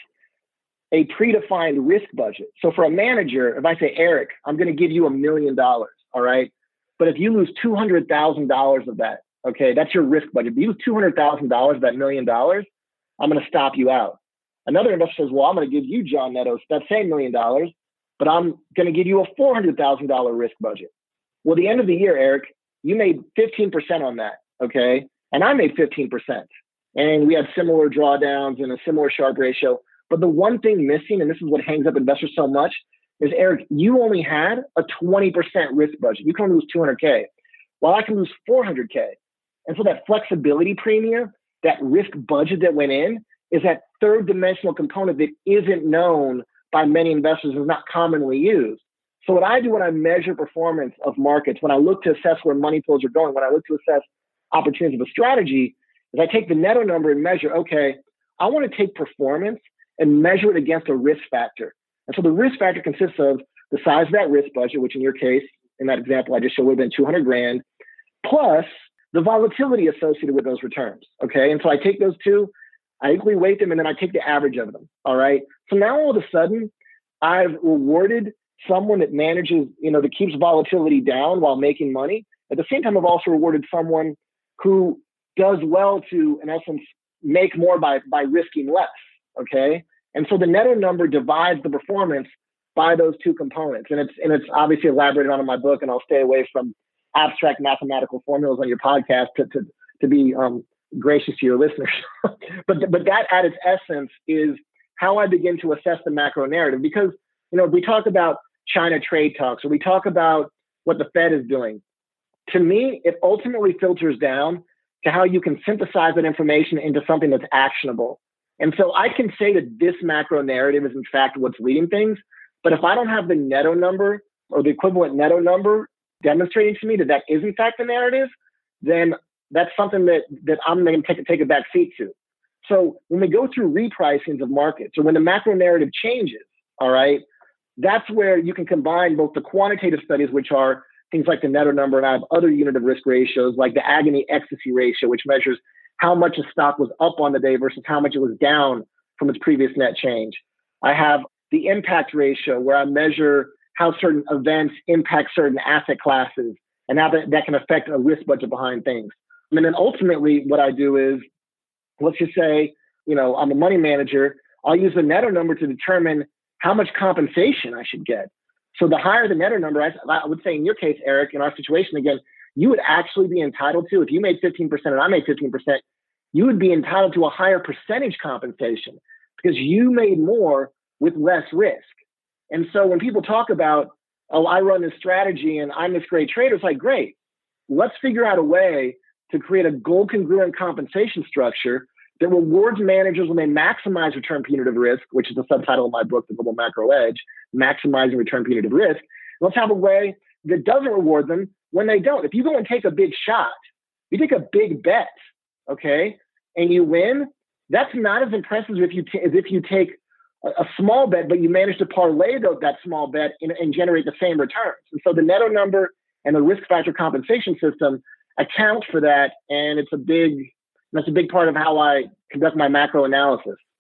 a predefined risk budget. So for a manager, if I say, Eric, I'm going to give you a million dollars, all right? But if you lose two hundred thousand dollars of that, okay, that's your risk budget. If you lose two hundred thousand dollars of that million dollars, I'm going to stop you out. Another investor says, well, I'm going to give you, John Neto, that same million dollars, but I'm going to give you a four hundred thousand dollars risk budget. Well, at the end of the year, Eric, you made fifteen percent on that, okay? And I made fifteen percent. And we had similar drawdowns and a similar Sharpe ratio. But the one thing missing, and this is what hangs up investors so much, is, Eric, you only had a twenty percent risk budget. You can only lose two hundred K, while I can lose four hundred K. And so that flexibility premium, that risk budget that went in, is that third dimensional component that isn't known by many investors and is not commonly used. So what I do when I measure performance of markets, when I look to assess where money flows are going, when I look to assess opportunities of a strategy, is I take the Neto number and measure, okay, I want to take performance and measure it against a risk factor. And so the risk factor consists of the size of that risk budget, which in your case, in that example I just showed, would have been two hundred grand, plus the volatility associated with those returns. Okay. And so I take those two, I equally weight them, and then I take the average of them. All right. So now all of a sudden, I've rewarded someone that manages, you know, that keeps volatility down while making money. At the same time, I've also rewarded someone who does well to, in essence, make more by, by risking less. Okay. And so the Neto number divides the performance by those two components. And it's, and it's obviously elaborated on in my book, and I'll stay away from abstract mathematical formulas on your podcast to, to, to be um, gracious to your listeners. but, but that at its essence is how I begin to assess the macro narrative. Because, you know, if we talk about China trade talks, or we talk about what the Fed is doing, to me, it ultimately filters down to how you can synthesize that information into something that's actionable. And so I can say that this macro narrative is in fact what's leading things. But if I don't have the Neto number or the equivalent Neto number demonstrating to me that that is in fact the narrative, then that's something that, that I'm going to take, take a back seat to. So when we go through repricings of markets, or when the macro narrative changes, all right, that's where you can combine both the quantitative studies, which are things like the Neto number, and I have other unit of risk ratios like the agony ecstasy ratio, which measures how much a stock was up on the day versus how much it was down from its previous net change. I have the impact ratio, where I measure how certain events impact certain asset classes and how that, that can affect a risk budget behind things. And then ultimately what I do is, let's just say, you know, I'm a money manager. I'll use the Neto number to determine how much compensation I should get. So the higher the Neto number, I, I would say in your case, Eric, in our situation, again, you would actually be entitled to, if you made fifteen percent and I made fifteen percent, you would be entitled to a higher percentage compensation because you made more with less risk. And so when people talk about, oh, I run this strategy and I'm this great trader, it's like, great, let's figure out a way to create a goal congruent compensation structure that rewards managers when they maximize return punitive risk, which is the subtitle of my book, The Global Macro Edge, Maximizing Return Punitive Risk. Let's have a way that doesn't reward them when they don't. If you go and take a big shot, you take a big bet, okay, and you win, that's not as impressive as if you, t- as if you take a, a small bet, but you manage to parlay th- that small bet in, and generate the same returns. And so the Neto number and the risk factor compensation system account for that, and it's a big that's a big part of how I conduct my macro analysis.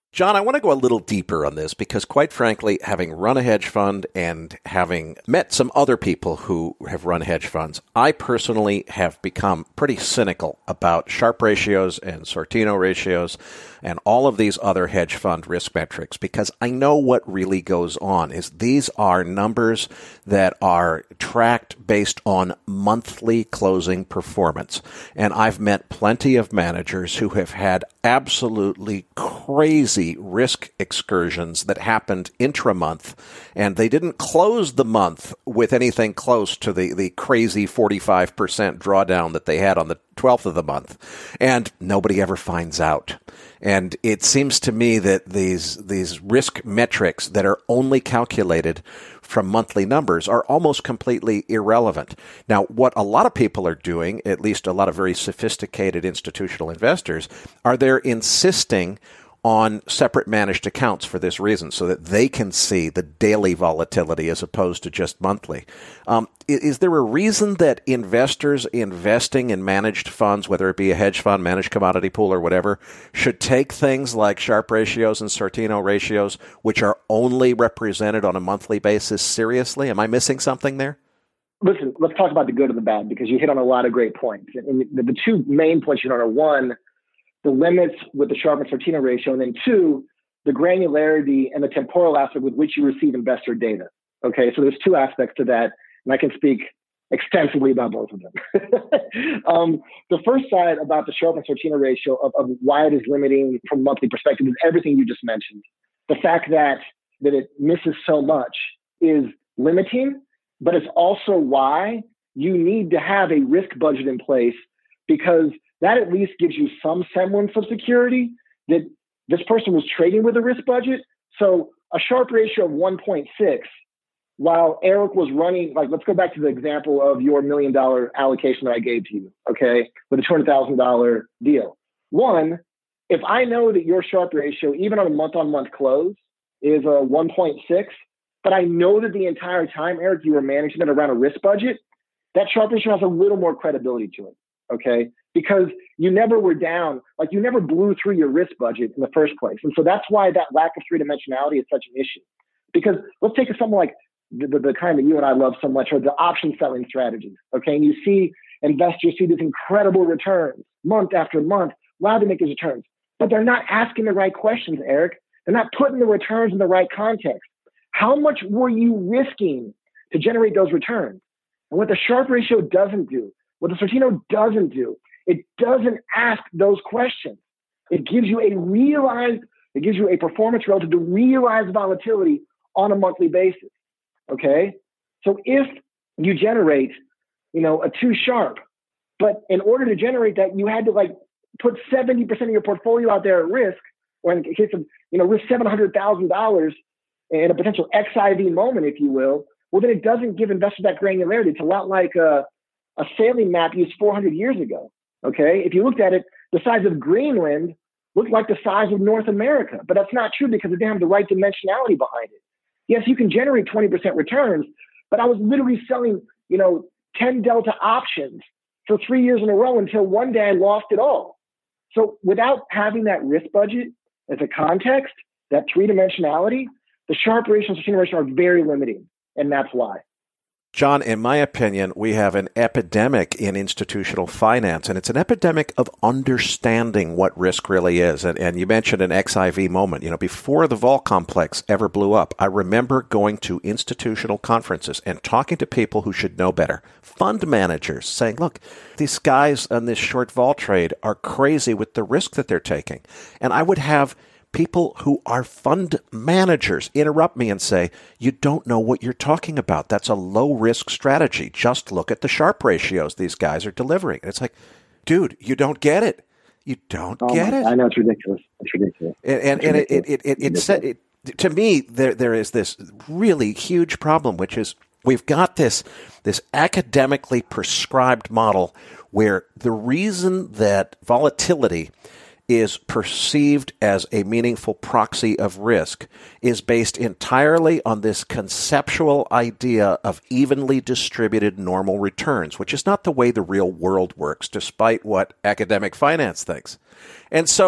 John, I want to go a little deeper on this because, quite frankly, having run a hedge fund and having met some other people who have run hedge funds, I personally have become pretty cynical about Sharpe ratios and Sortino ratios and all of these other hedge fund risk metrics because I know what really goes on is these are numbers that are tracked based on monthly closing performance. And I've met plenty of managers who have had absolutely crazy risk excursions that happened intra-month, and they didn't close the month with anything close to the, the crazy forty-five percent drawdown that they had on the twelfth of the month, and nobody ever finds out. And it seems to me that these these risk metrics that are only calculated from monthly numbers are almost completely irrelevant. Now, what a lot of people are doing, at least a lot of very sophisticated institutional investors, are they're insisting on separate managed accounts for this reason, so that they can see the daily volatility as opposed to just monthly. Um, is, is there a reason that investors investing in managed funds, whether it be a hedge fund, managed commodity pool, or whatever, should take things like Sharpe ratios and Sortino ratios, which are only represented on a monthly basis, seriously? Am I missing something there? Listen, let's talk about the good and the bad, because you hit on a lot of great points. And the, the two main points you know are, one, the limits with the Sharpe and Sortino ratio, and then two, the granularity and the temporal aspect with which you receive investor data. Okay, so there's two aspects to that, and I can speak extensively about both of them. um, the first side about the Sharpe and Sortino ratio of, of why it is limiting from a monthly perspective is everything you just mentioned. The fact that that it misses so much is limiting, but it's also why you need to have a risk budget in place, because that at least gives you some semblance of security that this person was trading with a risk budget. So a Sharpe ratio of one point six, while Eric was running, like, let's go back to the example of your million dollar allocation that I gave to you, okay, with a two hundred thousand dollars deal. One, if I know that your Sharpe ratio, even on a month-on-month close, is a one point six, but I know that the entire time, Eric, you were managing it around a risk budget, that Sharpe ratio has a little more credibility to it. Okay, because you never were down, like you never blew through your risk budget in the first place. And so that's why that lack of three-dimensionality is such an issue. Because let's take something like the, the, the kind that you and I love so much, are the option selling strategies. Okay, and you see investors see these incredible returns month after month, allowed to make these returns, but they're not asking the right questions, Eric. They're not putting the returns in the right context. How much were you risking to generate those returns? And what the Sharpe ratio doesn't do, what the Sortino doesn't do, it doesn't ask those questions. It gives you a realized, it gives you a performance relative to realized volatility on a monthly basis. Okay? So if you generate, you know, a two Sharpe, but in order to generate that, you had to like put seventy percent of your portfolio out there at risk, or in the case of, you know, risk seven hundred thousand dollars in a potential X I V moment, if you will, well, then it doesn't give investors that granularity. It's a lot like a, a sailing map used four hundred years ago. Okay. If you looked at it, the size of Greenland looked like the size of North America, but that's not true because it didn't have the right dimensionality behind it. Yes, you can generate twenty percent returns, but I was literally selling, you know, ten delta options for three years in a row until one day I lost it all. So without having that risk budget as a context, that three dimensionality, the Sharpe ratio and Sortino ratio are very limiting, and that's why. John, in my opinion, we have an epidemic in institutional finance, and it's an epidemic of understanding what risk really is. And, and you mentioned an X I V moment. You know, before the vol complex ever blew up, I remember going to institutional conferences and talking to people who should know better, fund managers, saying, look, these guys on this short vol trade are crazy with the risk that they're taking. And I would have people who are fund managers interrupt me and say, you don't know what you're talking about. That's a low-risk strategy. Just look at the Sharpe ratios these guys are delivering. And it's like, dude, you don't get it. You don't oh get my, it. I know, it's ridiculous. It's ridiculous. And, and, it's and ridiculous. it, it, it, it, it, said, it to me, there there is this really huge problem, which is we've got this this academically prescribed model where the reason that volatility is perceived as a meaningful proxy of risk is based entirely on this conceptual idea of evenly distributed normal returns, which is not the way the real world works, despite what academic finance thinks. And so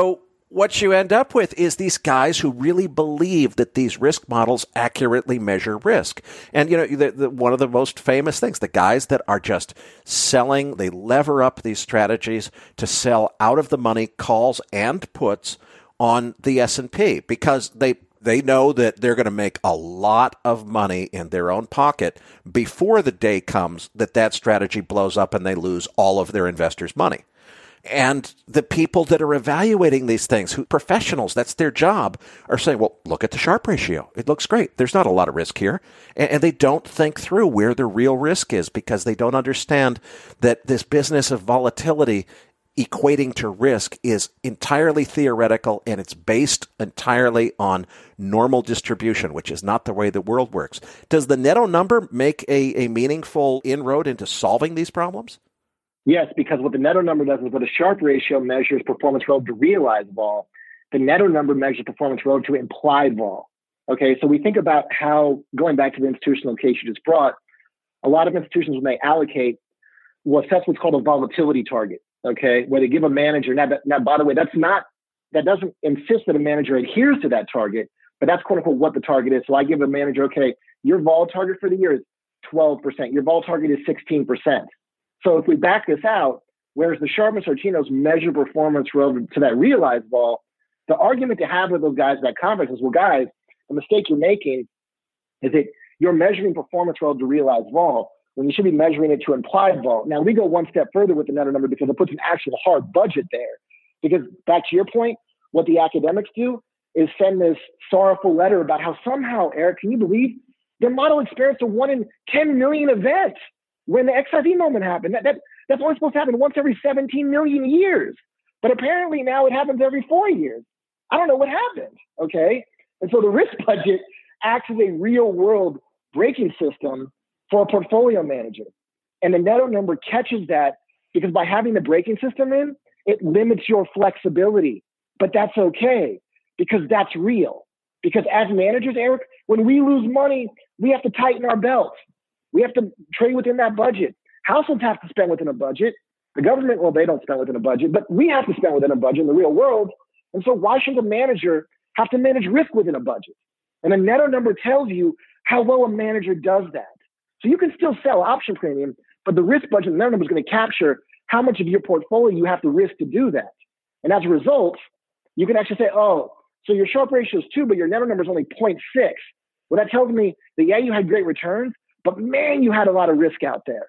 what you end up with is these guys who really believe that these risk models accurately measure risk. And, you know, the, the, one of the most famous things, the guys that are just selling, they lever up these strategies to sell out of the money calls and puts on the S and P because they they know that they're going to make a lot of money in their own pocket before the day comes that that strategy blows up and they lose all of their investors' money. And the people that are evaluating these things, who professionals, that's their job, are saying, well, look at the Sharpe ratio. It looks great. There's not a lot of risk here. And, and they don't think through where the real risk is because they don't understand that this business of volatility equating to risk is entirely theoretical and it's based entirely on normal distribution, which is not the way the world works. Does the Netto number make a, a meaningful inroad into solving these problems? Yes, because what the Netto number does is what the Sharpe ratio measures performance relative to realized vol. The Netto number measures performance relative to implied vol. Okay, so we think about how, going back to the institutional case you just brought, a lot of institutions, when they allocate, will assess what's called a volatility target. Okay, where they give a manager, now, now by the way, that's not, that doesn't insist that a manager adheres to that target, but that's quote unquote what the target is. So I give a manager, okay, your vol target for the year is twelve percent. Your vol target is sixteen percent. So if we back this out, whereas the Sharpe and Sortino's measure performance relative to that realized vol, the argument to have with those guys at that conference is, well, guys, the mistake you're making is that you're measuring performance relative to realized vol when you should be measuring it to implied vol. Now, we go one step further with the Netto number because it puts an actual hard budget there. Because back to your point, what the academics do is send this sorrowful letter about how somehow, Eric, can you believe their model experienced a one in ten million event when the X I V moment happened? That, that, that's only supposed to happen once every seventeen million years. But apparently now it happens every four years. I don't know what happened, okay? And so the risk budget acts as a real world braking system for a portfolio manager. And the Netto number catches that because by having the braking system in, it limits your flexibility. But that's okay because that's real. Because as managers, Eric, when we lose money, we have to tighten our belts. We have to trade within that budget. Households have to spend within a budget. The government, well, they don't spend within a budget, but we have to spend within a budget in the real world. And so why should a manager have to manage risk within a budget? And the Netto number tells you how well a manager does that. So you can still sell option premium, but the risk budget, the Netto number is going to capture how much of your portfolio you have to risk to do that. And as a result, you can actually say, oh, so your Sharpe ratio is two, but your Netto number is only zero point six. Well, that tells me that, yeah, you had great returns, but man, you had a lot of risk out there.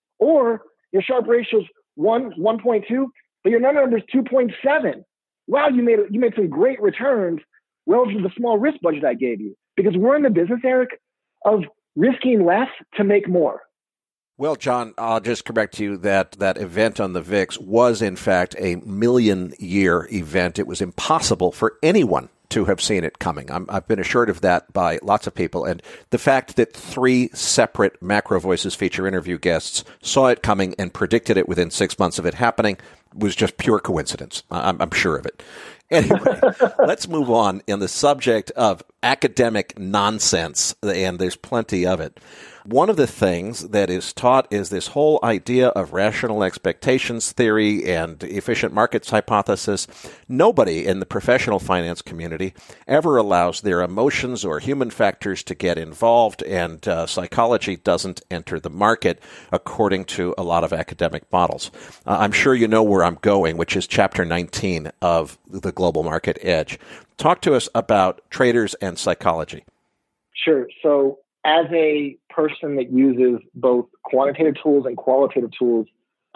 Or your Sharpe ratio is one, one point two, but your Netto number is two point seven. Wow, you made you made some great returns relative to the small risk budget I gave you. Because we're in the business, Eric, of risking less to make more. Well, John, I'll just correct you that that event on the V I X was, in fact, a million-year event. It was impossible for anyone to have seen it coming. I'm, I've been assured of that by lots of people. And the fact that three separate Macro Voices feature interview guests saw it coming and predicted it within six months of it happening was just pure coincidence. I'm, I'm sure of it. Anyway, let's move on in the subject of academic nonsense, and there's plenty of it. One of the things that is taught is this whole idea of rational expectations theory and efficient markets hypothesis. Nobody in the professional finance community ever allows their emotions or human factors to get involved, and uh, psychology doesn't enter the market according to a lot of academic models. Uh, I'm sure you know where I'm going, which is chapter nineteen of the Global Market Edge. Talk to us about traders and psychology. Sure. So as a person that uses both quantitative tools and qualitative tools,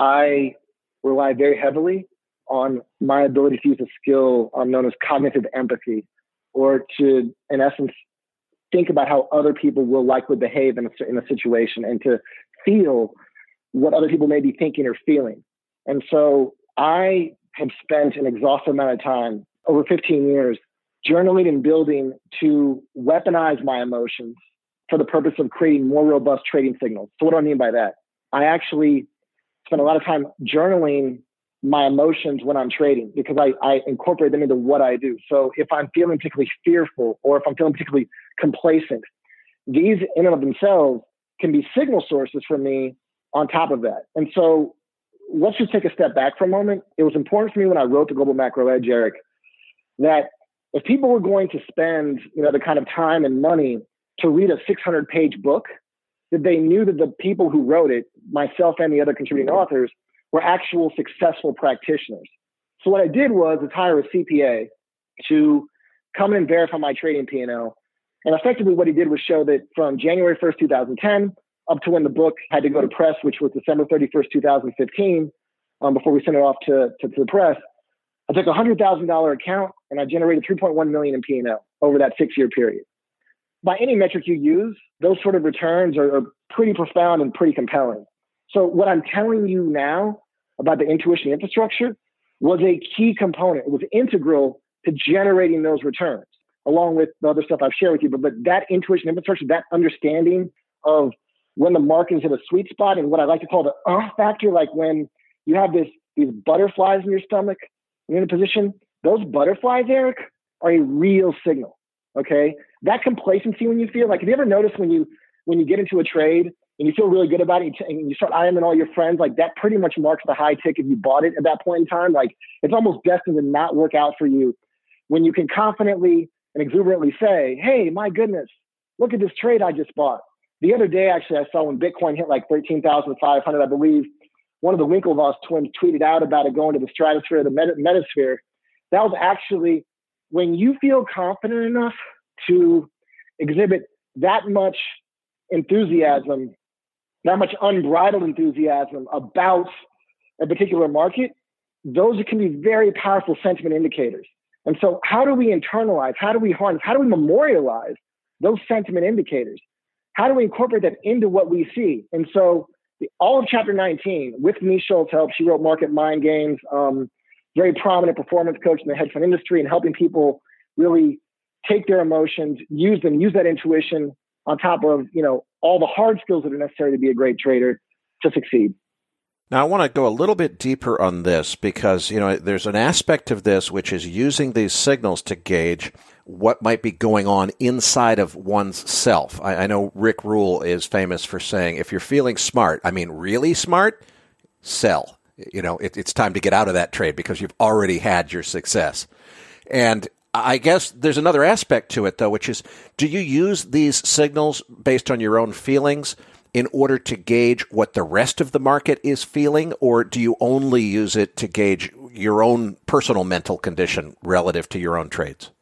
I rely very heavily on my ability to use a skill um, known as cognitive empathy, or to, in essence, think about how other people will likely behave in a, in a situation and to feel what other people may be thinking or feeling. And so I have spent an exhaustive amount of time, over fifteen years, journaling and building to weaponize my emotions for the purpose of creating more robust trading signals. So what do I mean by that? I actually spend a lot of time journaling my emotions when I'm trading because I, I incorporate them into what I do. So if I'm feeling particularly fearful or if I'm feeling particularly complacent, these in and of themselves can be signal sources for me on top of that. And so let's just take a step back for a moment. It was important for me when I wrote the Global Macro Edge, Eric, that if people were going to spend, you know, the kind of time and money to read a six hundred page book, that they knew that the people who wrote it, myself and the other contributing authors, were actual successful practitioners. So what I did was is hire a C P A to come in and verify my trading P and L. And effectively what he did was show that from January first, two thousand ten, up to when the book had to go to press, which was December thirty-first, two thousand fifteen, um, before we sent it off to, to, to the press, I took a one hundred thousand dollars account and I generated three point one million dollars in P and L over that six-year period. By any metric you use, those sort of returns are, are pretty profound and pretty compelling. So what I'm telling you now about the intuition infrastructure was a key component. It was integral to generating those returns, along with the other stuff I've shared with you. But, but that intuition infrastructure, that understanding of when the market is at a sweet spot and what I like to call the uh factor, like when you have this these butterflies in your stomach and you're in a position, those butterflies, Eric, are a real signal. Okay. That complacency when you feel like, have you ever noticed when you, when you get into a trade and you feel really good about it and you start eyeing all your friends, like that pretty much marks the high tick if you bought it at that point in time. Like it's almost destined to not work out for you when you can confidently and exuberantly say, hey, my goodness, look at this trade I just bought. The other day, actually, I saw when Bitcoin hit like thirteen thousand five hundred, I believe, one of the Winklevoss twins tweeted out about it going to the stratosphere, the meta- metasphere. That was actually when you feel confident enough to exhibit that much enthusiasm, that much unbridled enthusiasm about a particular market, those can be very powerful sentiment indicators. And so how do we internalize, how do we harness, how do we memorialize those sentiment indicators? How do we incorporate that into what we see? And so the, all of chapter nineteen, with Denise Schultz help, she wrote Market Mind Games, um, very prominent performance coach in the hedge fund industry, and helping people really take their emotions, use them, use that intuition on top of, you know, all the hard skills that are necessary to be a great trader to succeed. Now, I want to go a little bit deeper on this because, you know, there's an aspect of this which is using these signals to gauge what might be going on inside of one's self. I, I know Rick Rule is famous for saying, if you're feeling smart, I mean really smart, sell. You know, it, it's time to get out of that trade because you've already had your success. And I guess there's another aspect to it, though, which is, do you use these signals based on your own feelings in order to gauge what the rest of the market is feeling, or do you only use it to gauge your own personal mental condition relative to your own trades?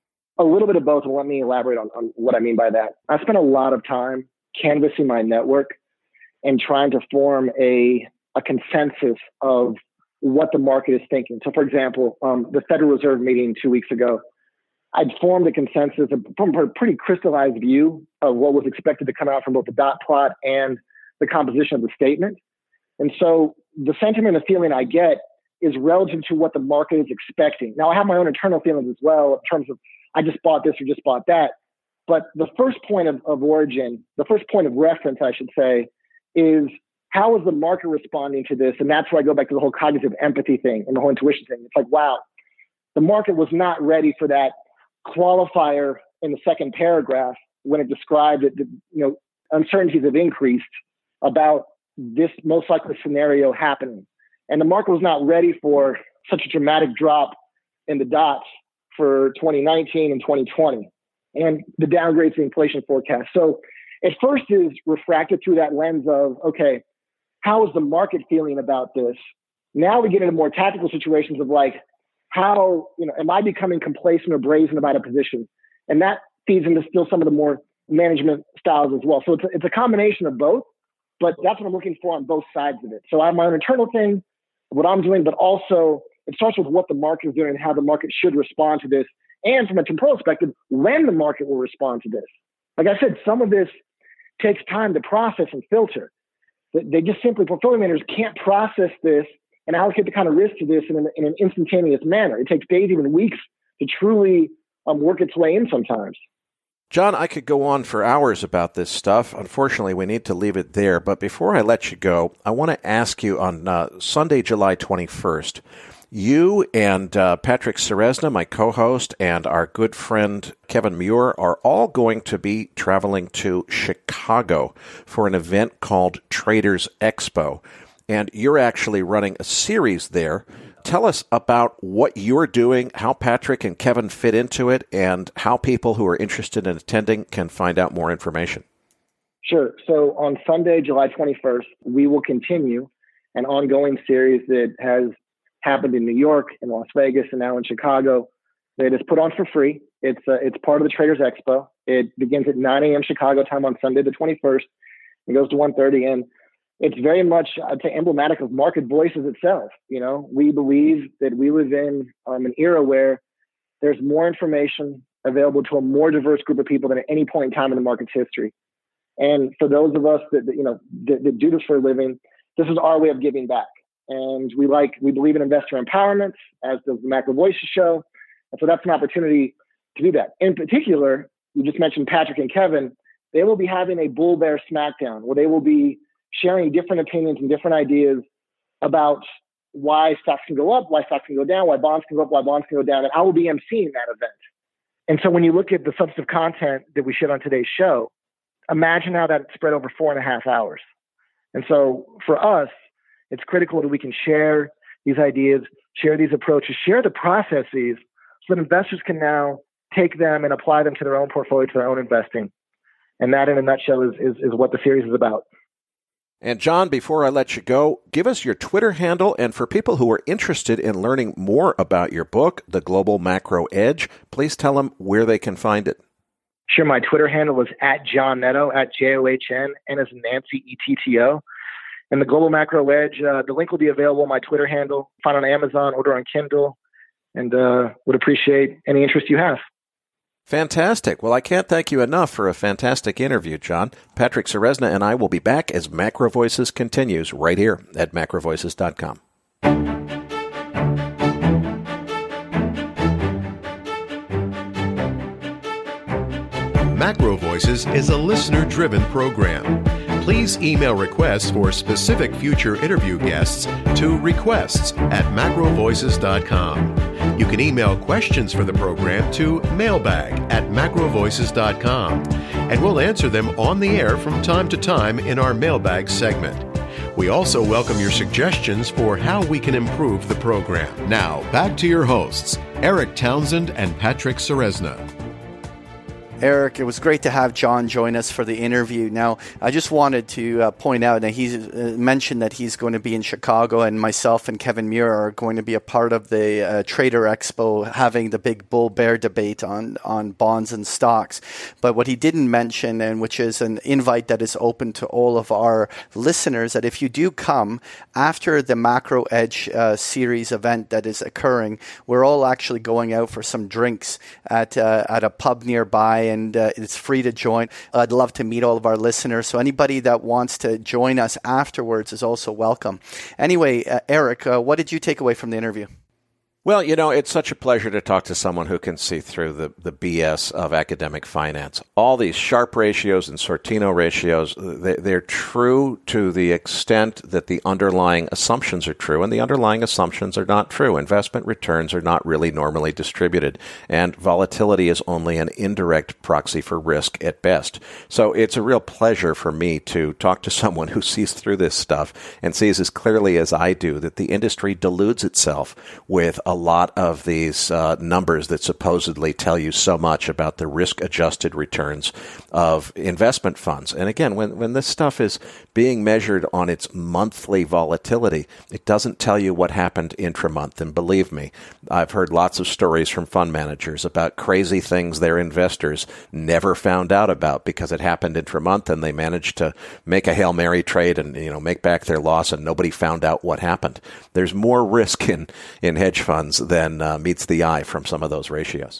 A little bit of both, and let me elaborate on, on what I mean by that. I spent a lot of time canvassing my network and trying to form a, a consensus of what the market is thinking. So, for example, um, the Federal Reserve meeting two weeks ago, I'd formed a consensus from a pretty crystallized view of what was expected to come out from both the dot plot and the composition of the statement. And so the sentiment and feeling I get is relative to what the market is expecting. Now, I have my own internal feelings as well in terms of I just bought this or just bought that. But the first point of, of origin, the first point of reference, I should say, is how is the market responding to this? And that's where I go back to the whole cognitive empathy thing and the whole intuition thing. It's like, wow, the market was not ready for that qualifier in the second paragraph when it described that, you know, uncertainties have increased about this most likely scenario happening. And the market was not ready for such a dramatic drop in the dots for twenty nineteen and twenty twenty and the downgrades to the inflation forecast. So at first is refracted through that lens of, okay, how is the market feeling about this? Now we get into more tactical situations of like, how, you know, am I becoming complacent or brazen about a position? And that feeds into still some of the more management styles as well. So it's a, it's a combination of both, but that's what I'm looking for on both sides of it. So I have my own internal thing, what I'm doing, but also it starts with what the market is doing and how the market should respond to this. And from a temporal perspective, when the market will respond to this. Like I said, some of this takes time to process and filter. They just simply, portfolio managers can't process this and allocate the kind of risk to this in an, in an instantaneous manner. It takes days, even weeks, to truly um, work its way in sometimes. John, I could go on for hours about this stuff. Unfortunately, we need to leave it there. But before I let you go, I want to ask you on uh, Sunday, July twenty-first, you and uh, Patrick Ceresna, my co-host, and our good friend Kevin Muir are all going to be traveling to Chicago for an event called Traders Expo. And you're actually running a series there tell us about what you're doing, how Patrick and Kevin fit into it, and how people who are interested in attending can find out more information. Sure. So on Sunday, July twenty-first, we will continue an ongoing series that has happened in New York, in Las Vegas, and now in Chicago that is put on for free. It's uh, it's part of the Traders Expo. It begins at nine a.m. Chicago time on Sunday the twenty-first. It goes to one thirty, and it's very much, I'd say, emblematic of Market Voices itself. You know, we believe that we live in um, an era where there's more information available to a more diverse group of people than at any point in time in the market's history. And for those of us that, that you know that, that do this for a living, this is our way of giving back. And we like we believe in investor empowerment, as does the Macro Voices show. And so that's an opportunity to do that. In particular, you just mentioned Patrick and Kevin. They will be having a bull bear smackdown where they will be sharing different opinions and different ideas about why stocks can go up, why stocks can go down, why bonds can go up, why bonds can go down. And I will be emceeing that event. And so when you look at the substantive content that we shared on today's show, imagine how that spread over four and a half hours. And so for us, it's critical that we can share these ideas, share these approaches, share the processes so that investors can now take them and apply them to their own portfolio, to their own investing. And that in a nutshell is, is, is what the series is about. And John, before I let you go, give us your Twitter handle. And for people who are interested in learning more about your book, The Global Macro Edge, please tell them where they can find it. Sure. My Twitter handle is at John Netto, at J O H N, N as in Nancy, E T T O. And The Global Macro Edge, uh, the link will be available on my Twitter handle. Find on Amazon, order on Kindle, and uh, would appreciate any interest you have. Fantastic. Well, I can't thank you enough for a fantastic interview, John. Patrick Ceresna and I will be back as Macro Voices continues right here at macro voices dot com. Macro Voices is a listener-driven program. Please email requests for specific future interview guests to requests at macro voices dot com. You can email questions for the program to mailbag at macro voices dot com, and we'll answer them on the air from time to time in our mailbag segment. We also welcome your suggestions for how we can improve the program. Now, back to your hosts, Eric Townsend and Patrick Ceresna. Eric, it was great to have John join us for the interview. Now, I just wanted to uh, point out that he's uh, mentioned that he's going to be in Chicago, and myself and Kevin Muir are going to be a part of the uh, Trader Expo, having the big bull-bear debate on, on bonds and stocks. But what he didn't mention, and which is an invite that is open to all of our listeners, that if you do come after the Macro Edge uh, series event that is occurring, we're all actually going out for some drinks at uh, at a pub nearby. And uh, it's free to join. I'd love to meet all of our listeners. So anybody that wants to join us afterwards is also welcome. Anyway, uh, Eric, uh, what did you take away from the interview? Well, you know, it's such a pleasure to talk to someone who can see through the, the B S of academic finance. All these Sharpe ratios and Sortino ratios, they, they're true to the extent that the underlying assumptions are true, and the underlying assumptions are not true. Investment returns are not really normally distributed, and volatility is only an indirect proxy for risk at best. So it's a real pleasure for me to talk to someone who sees through this stuff and sees as clearly as I do that the industry deludes itself with a lot of these uh, numbers that supposedly tell you so much about the risk-adjusted returns of investment funds. And again, when, when this stuff is being measured on its monthly volatility, it doesn't tell you what happened intra-month. And believe me, I've heard lots of stories from fund managers about crazy things their investors never found out about because it happened intra-month and they managed to make a Hail Mary trade and, you know, make back their loss and nobody found out what happened. There's more risk in, in hedge funds than uh, meets the eye from some of those ratios.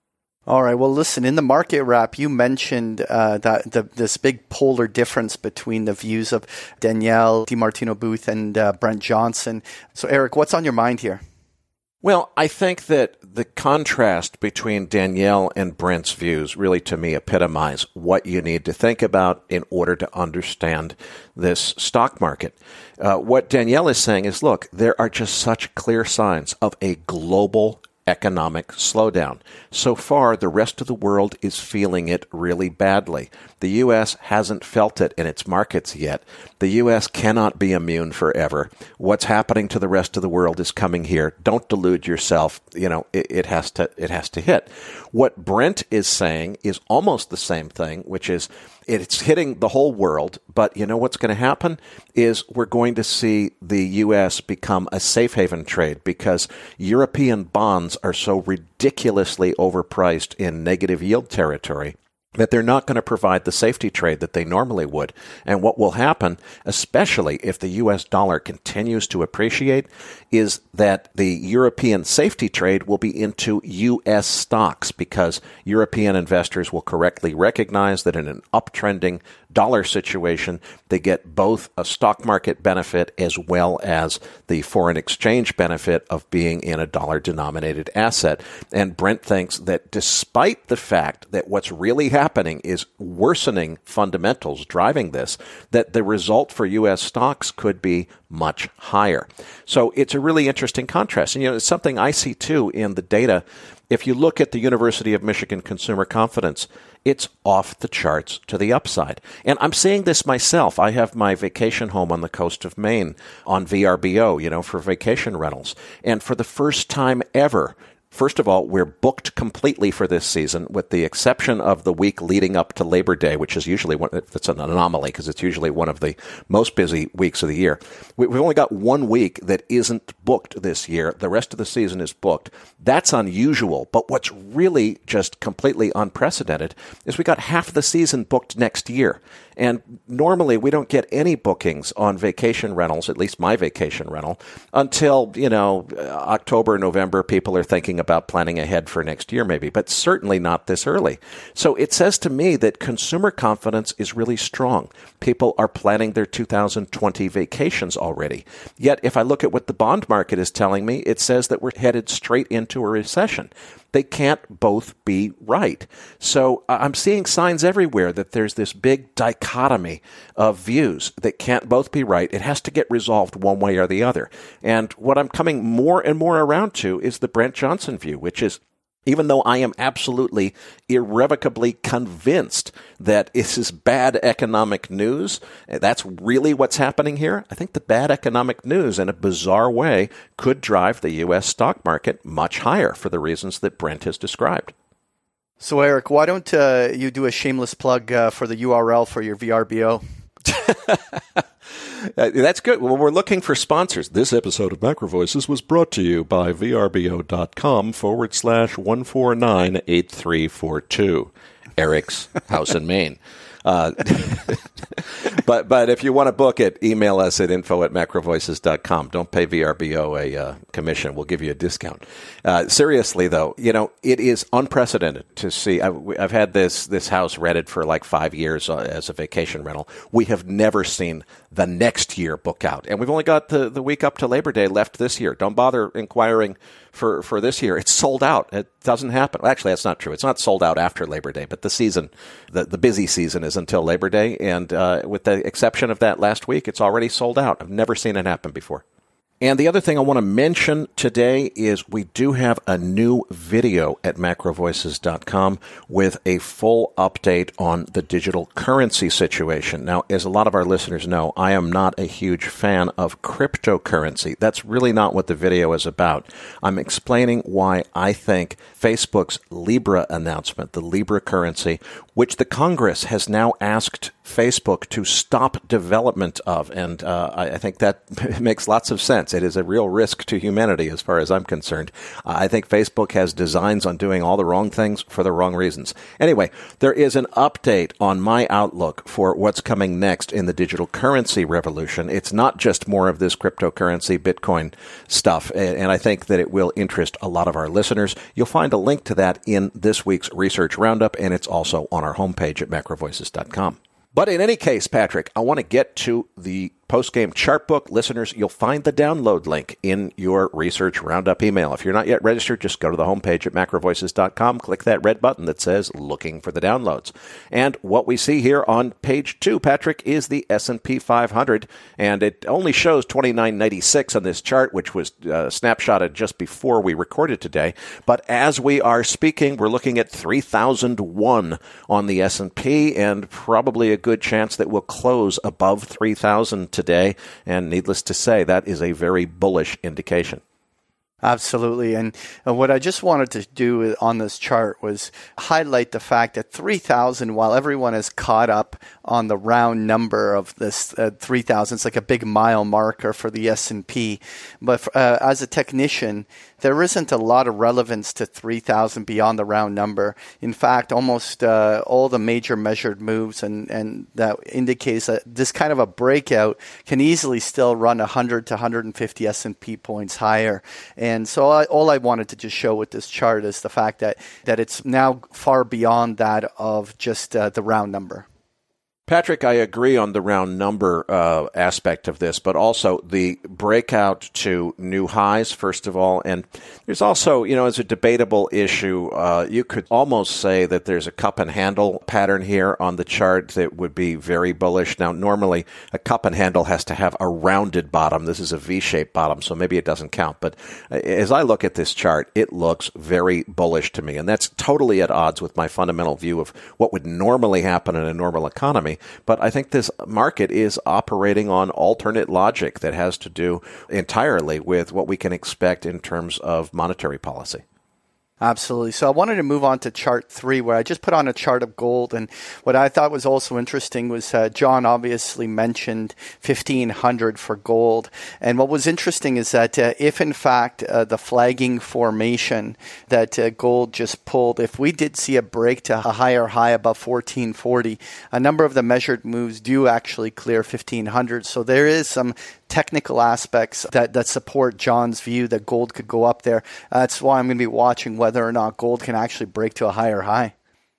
All right. Well, listen, in the market wrap, you mentioned uh, that the, this big polar difference between the views of Danielle DiMartino Booth and uh, Brent Johnson. So, Eric, what's on your mind here? Well, I think that the contrast between Danielle and Brent's views really, to me, epitomize what you need to think about in order to understand this stock market. Uh, what Danielle is saying is, look, there are just such clear signs of a global economic slowdown. So far, the rest of the world is feeling it really badly. The U S hasn't felt it in its markets yet. The U S cannot be immune forever. What's happening to the rest of the world is coming here. Don't delude yourself. You know, it, it has to, it has to hit. What Brent is saying is almost the same thing, which is it's hitting the whole world. But you know what's going to happen is we're going to see the U S become a safe haven trade because European bonds are so ridiculously overpriced in negative yield territory that they're not going to provide the safety trade that they normally would. And what will happen, especially if the U S dollar continues to appreciate, is that the European safety trade will be into U S stocks because European investors will correctly recognize that in an uptrending dollar situation, they get both a stock market benefit as well as the foreign exchange benefit of being in a dollar-denominated asset. And Brent thinks that despite the fact that what's really happening is worsening fundamentals driving this, that the result for U S stocks could be much higher. So it's a really interesting contrast. And, you know, it's something I see, too, in the data. If you look at the University of Michigan Consumer Confidence, it's off the charts to the upside. And I'm seeing this myself. I have my vacation home on the coast of Maine on V R B O, you know, for vacation rentals. And for the first time ever, first of all, we're booked completely for this season, with the exception of the week leading up to Labor Day, which is usually one, it's an anomaly because it's usually one of the most busy weeks of the year. We've only got one week that isn't booked this year. The rest of the season is booked. That's unusual. But what's really just completely unprecedented is we got half the season booked next year. And normally we don't get any bookings on vacation rentals, at least my vacation rental, until, you know, October, November. People are thinking about planning ahead for next year maybe, but certainly not this early. So it says to me that consumer confidence is really strong. People are planning their two thousand twenty vacations already. Yet if I look at what the bond market is telling me, it says that we're headed straight into a recession. They can't both be right. So I'm seeing signs everywhere that there's this big dichotomy of views that can't both be right. It has to get resolved one way or the other. And what I'm coming more and more around to is the Brent Johnson view, which is, even though I am absolutely irrevocably convinced that this is bad economic news, that's really what's happening here, I think the bad economic news in a bizarre way could drive the U S stock market much higher for the reasons that Brent has described. So, Eric, why don't uh, you do a shameless plug uh, for the U R L for your V R B O? Uh, that's good. Well, we're looking for sponsors. This episode of Macro Voices was brought to you by vrbo.com forward slash 1498342. Eric's house in Maine. Uh, but but if you want to book it, email us at info at macrovoices dot com. Don't pay V R B O a uh, commission. We'll give you a discount. Uh, seriously, though, you know, it is unprecedented to see. I, I've had this this house rented for like five years uh, as a vacation rental. We have never seen the next year book out. And we've only got the, the week up to Labor Day left this year. Don't bother inquiring for, for this year. It's sold out. It doesn't happen. Well, actually, that's not true. It's not sold out after Labor Day, but the season, the, the busy season is until Labor Day. And uh, with the exception of that last week, it's already sold out. I've never seen it happen before. And the other thing I want to mention today is we do have a new video at macro voices dot com with a full update on the digital currency situation. Now, as a lot of our listeners know, I am not a huge fan of cryptocurrency. That's really not what the video is about. I'm explaining why I think Facebook's Libra announcement, the Libra currency, which the Congress has now asked Facebook to stop development of, and uh, I, I think that makes lots of sense. It is a real risk to humanity as far as I'm concerned. Uh, I think Facebook has designs on doing all the wrong things for the wrong reasons. Anyway, there is an update on my outlook for what's coming next in the digital currency revolution. It's not just more of this cryptocurrency, Bitcoin stuff, and, and I think that it will interest a lot of our listeners. You'll find a link to that in this week's Research Roundup, and it's also on our homepage at macro voices dot com. But in any case, Patrick, I want to get to the post-game chart book. Listeners, you'll find the download link in your Research Roundup email. If you're not yet registered, just go to the homepage at macro voices dot com, click that red button that says Looking for the Downloads. And what we see here on page two, Patrick, is the S and P five hundred, and it only shows twenty-nine ninety-six on this chart, which was uh, snapshotted just before we recorded today. But as we are speaking, we're looking at three thousand one on the S and P, and probably a good chance that we'll close above three thousand today. And needless to say, that is a very bullish indication. Absolutely. And uh, what I just wanted to do on this chart was highlight the fact that three thousand, while everyone is caught up on the round number of this uh, three thousand, it's like a big mile marker for the S and P. But uh, as a technician, there isn't a lot of relevance to three thousand beyond the round number. In fact, almost uh, all the major measured moves, and, and that indicates that this kind of a breakout can easily still run one hundred to one hundred fifty S and P points higher. And so I, all I wanted to just show with this chart is the fact that, that it's now far beyond that of just uh, the round number. Patrick, I agree on the round number uh, aspect of this, but also the breakout to new highs, first of all. And there's also, you know, as a debatable issue, uh, you could almost say that there's a cup and handle pattern here on the chart that would be very bullish. Now, normally a cup and handle has to have a rounded bottom. This is a V-shaped bottom, so maybe it doesn't count. But as I look at this chart, it looks very bullish to me. And that's totally at odds with my fundamental view of what would normally happen in a normal economy. But I think this market is operating on alternate logic that has to do entirely with what we can expect in terms of monetary policy. Absolutely. So I wanted to move on to chart three, where I just put on a chart of gold. And what I thought was also interesting was uh, John obviously mentioned fifteen hundred for gold. And what was interesting is that uh, if, in fact, uh, the flagging formation that uh, gold just pulled, if we did see a break to a higher high above fourteen forty, a number of the measured moves do actually clear fifteen hundred. So there is some technical aspects that, that support John's view that gold could go up there. Uh, that's why I'm going to be watching whether or not gold can actually break to a higher high.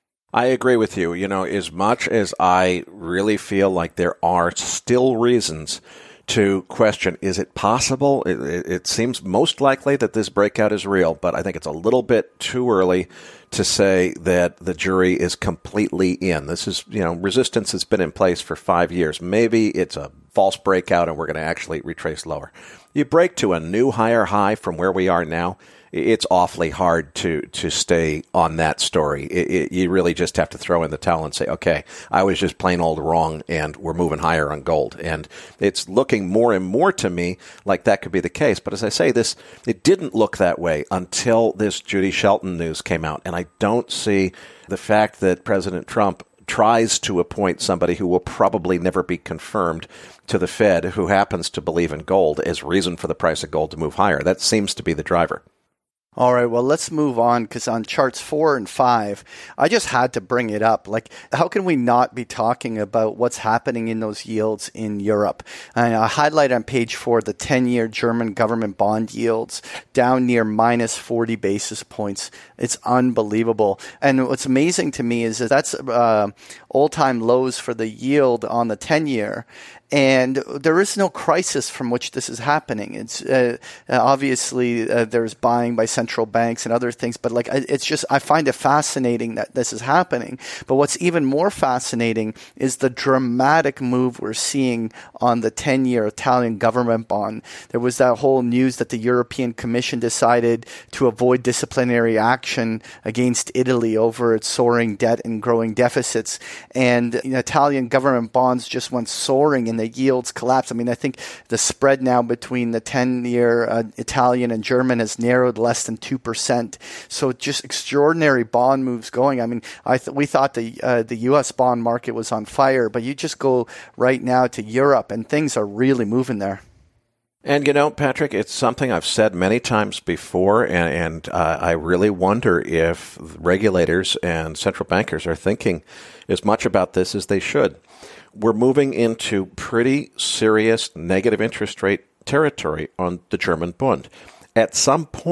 I agree with you. You know, as much as I really feel like there are still reasons to question, is it possible? It, it, it seems most likely that this breakout is real, but I think it's a little bit too early to say that the jury is completely in. This is, you know, resistance has been in place for five years. Maybe it's a false breakout and we're going to actually retrace lower. You break to a new higher high from where we are now, it's awfully hard to, to stay on that story. It, it, you really just have to throw in the towel and say, okay, I was just plain old wrong and we're moving higher on gold. And it's looking more and more to me like that could be the case. But as I say, this it didn't look that way until this Judy Shelton news came out. And I don't see the fact that President Trump tries to appoint somebody who will probably never be confirmed to the Fed who happens to believe in gold as reason for the price of gold to move higher. That seems to be the driver. All right, well, let's move on, because on charts four and five, I just had to bring it up. Like, how can we not be talking about what's happening in those yields in Europe? And I highlight on page four the ten-year German government bond yields down near minus forty basis points. It's unbelievable. And what's amazing to me is that that's uh, all-time lows for the yield on the ten-year. And there is no crisis from which this is happening. It's uh, obviously uh, there's buying by central banks and other things, but like it's just I find it fascinating that this is happening. But what's even more fascinating is the dramatic move we're seeing on the ten-year Italian government bond. There was that whole news that the European Commission decided to avoid disciplinary action against Italy over its soaring debt and growing deficits, and you know, Italian government bonds just went soaring in the yields collapse. I mean, I think the spread now between the ten-year uh, Italian and German has narrowed less than two percent. So just extraordinary bond moves going. I mean, I th- we thought the uh, the U S bond market was on fire, but you just go right now to Europe and things are really moving there. And, you know, Patrick, it's something I've said many times before, and, and uh, I really wonder if regulators and central bankers are thinking as much about this as they should. We're moving into pretty serious negative interest rate territory on the German Bund. At some point,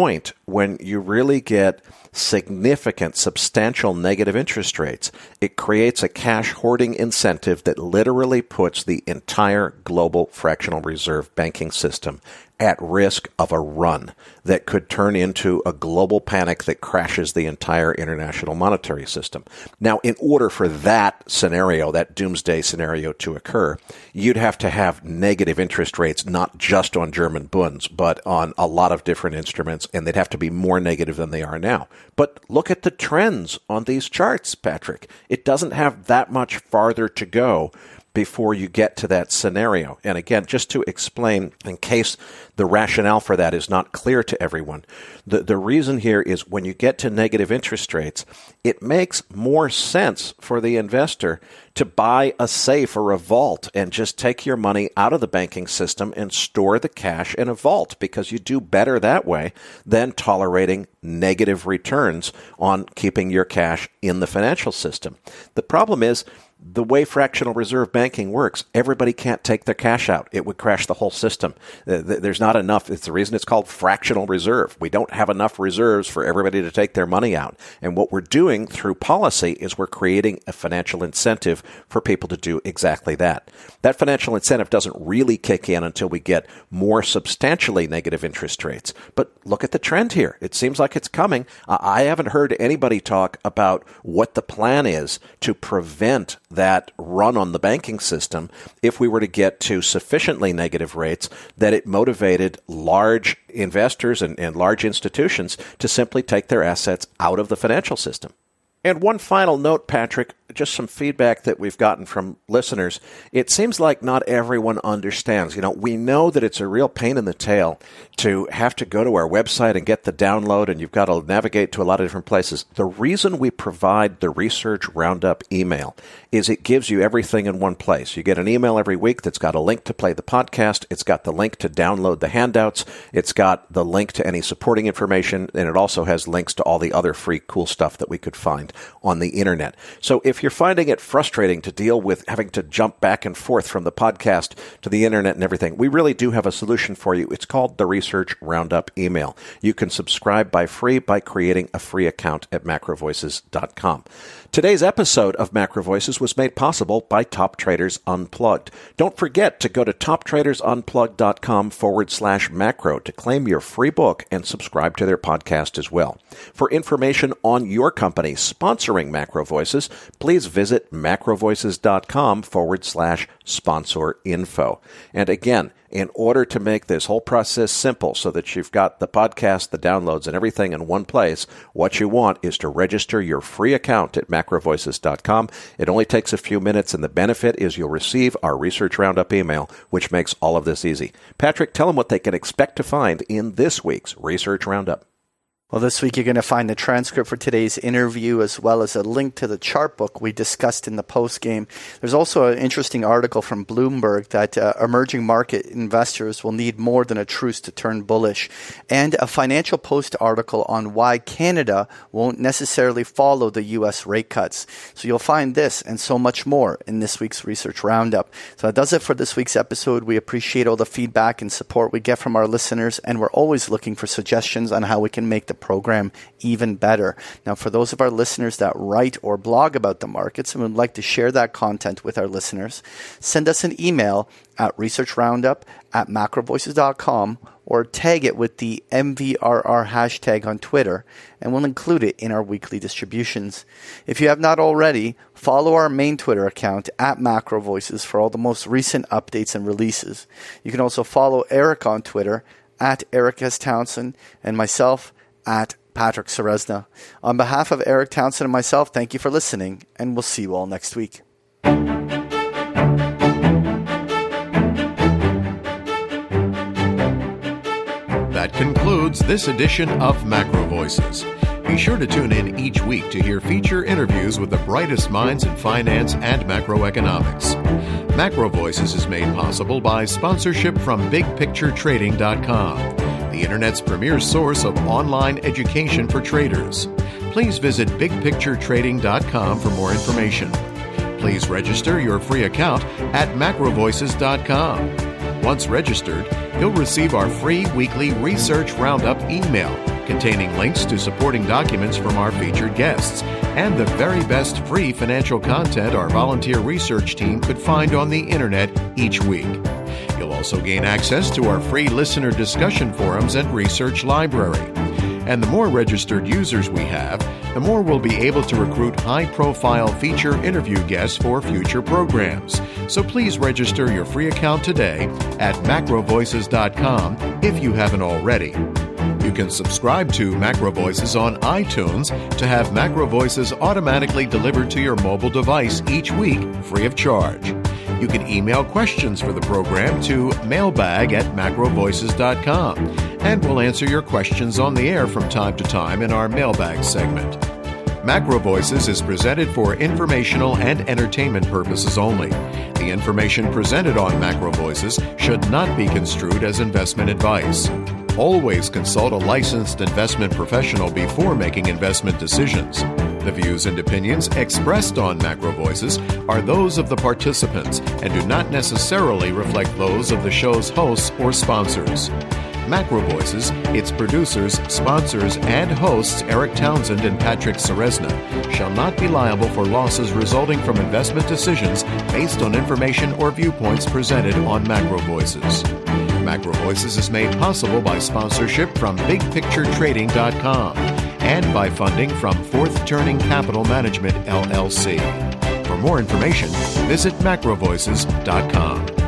when you really get significant, substantial negative interest rates, it creates a cash hoarding incentive that literally puts the entire global fractional reserve banking system at risk of a run that could turn into a global panic that crashes the entire international monetary system. Now, in order for that scenario, that doomsday scenario to occur, you'd have to have negative interest rates, not just on German bunds, but on a lot of different instruments, and they'd have to be more negative than they are now. But look at the trends on these charts, Patrick. It doesn't have that much farther to go before you get to that scenario. And again, just to explain, in case the rationale for that is not clear to everyone, the, the reason here is when you get to negative interest rates, it makes more sense for the investor to buy a safe or a vault and just take your money out of the banking system and store the cash in a vault, because you do better that way than tolerating negative returns on keeping your cash in the financial system. The problem is, the way fractional reserve banking works, everybody can't take their cash out. It would crash the whole system. There's not enough. It's the reason it's called fractional reserve. We don't have enough reserves for everybody to take their money out. And what we're doing through policy is we're creating a financial incentive for people to do exactly that. That financial incentive doesn't really kick in until we get more substantially negative interest rates. But look at the trend here. It seems like it's coming. I haven't heard anybody talk about what the plan is to prevent that run on the banking system if we were to get to sufficiently negative rates that it motivated large investors and, and large institutions to simply take their assets out of the financial system. And one final note, Patrick, just some feedback that we've gotten from listeners. It seems like not everyone understands. You know, we know that it's a real pain in the tail to have to go to our website and get the download, and you've got to navigate to a lot of different places. The reason we provide the Research Roundup email is it gives you everything in one place. You get an email every week that's got a link to play the podcast. It's got the link to download the handouts. It's got the link to any supporting information, and it also has links to all the other free cool stuff that we could find on the internet. So if you're finding it frustrating to deal with having to jump back and forth from the podcast to the internet and everything, we really do have a solution for you. It's called the Research Roundup email. You can subscribe by free by creating a free account at macro voices dot com. Today's episode of Macro Voices was made possible by Top Traders Unplugged. Don't forget to go to top traders unplugged dot com forward slash macro to claim your free book and subscribe to their podcast as well. For information on your company sponsoring Macro Voices, please visit macro voices dot com forward slash sponsor info. And again, in order to make this whole process simple so that you've got the podcast, the downloads, and everything in one place, what you want is to register your free account at macro voices dot com. It only takes a few minutes, and the benefit is you'll receive our Research Roundup email, which makes all of this easy. Patrick, tell them what they can expect to find in this week's Research Roundup. Well, this week you're going to find the transcript for today's interview as well as a link to the chart book we discussed in the post-game. There's also an interesting article from Bloomberg that uh, emerging market investors will need more than a truce to turn bullish, and a Financial Post article on why Canada won't necessarily follow the U S rate cuts. So you'll find this and so much more in this week's Research Roundup. So that does it for this week's episode. We appreciate all the feedback and support we get from our listeners, and we're always looking for suggestions on how we can make the program even better. Now, for those of our listeners that write or blog about the markets and would like to share that content with our listeners, send us an email at researchroundup at macro voices dot com or tag it with the M V R R hashtag on Twitter, and we'll include it in our weekly distributions. If you have not already, follow our main Twitter account at Macro Voices for all the most recent updates and releases. You can also follow Eric on Twitter at Eric S. Townsend and myself at Patrick Ceresna. On behalf of Eric Townsend and myself, thank you for listening, and we'll see you all next week. That concludes this edition of Macro Voices. Be sure to tune in each week to hear feature interviews with the brightest minds in finance and macroeconomics. Macro Voices is made possible by sponsorship from big picture trading dot com, the Internet's premier source of online education for traders. Please visit big picture trading dot com for more information. Please register your free account at macro voices dot com. Once registered, you'll receive our free weekly Research Roundup email containing links to supporting documents from our featured guests and the very best free financial content our volunteer research team could find on the internet each week. You'll also gain access to our free listener discussion forums and research library. And the more registered users we have, the more we'll be able to recruit high-profile feature interview guests for future programs. So please register your free account today at macro voices dot com if you haven't already. You can subscribe to Macro Voices on iTunes to have Macro Voices automatically delivered to your mobile device each week free of charge. You can email questions for the program to mailbag at macro voices dot com, and we'll answer your questions on the air from time to time in our mailbag segment. Macro Voices is presented for informational and entertainment purposes only. The information presented on Macro Voices should not be construed as investment advice. Always consult a licensed investment professional before making investment decisions. The views and opinions expressed on Macro Voices are those of the participants and do not necessarily reflect those of the show's hosts or sponsors. Macro Voices, its producers, sponsors, and hosts Eric Townsend and Patrick Ceresna shall not be liable for losses resulting from investment decisions based on information or viewpoints presented on Macro Voices. Macro Voices is made possible by sponsorship from big picture trading dot com and by funding from Fourth Turning Capital Management, L L C. For more information, visit macro voices dot com.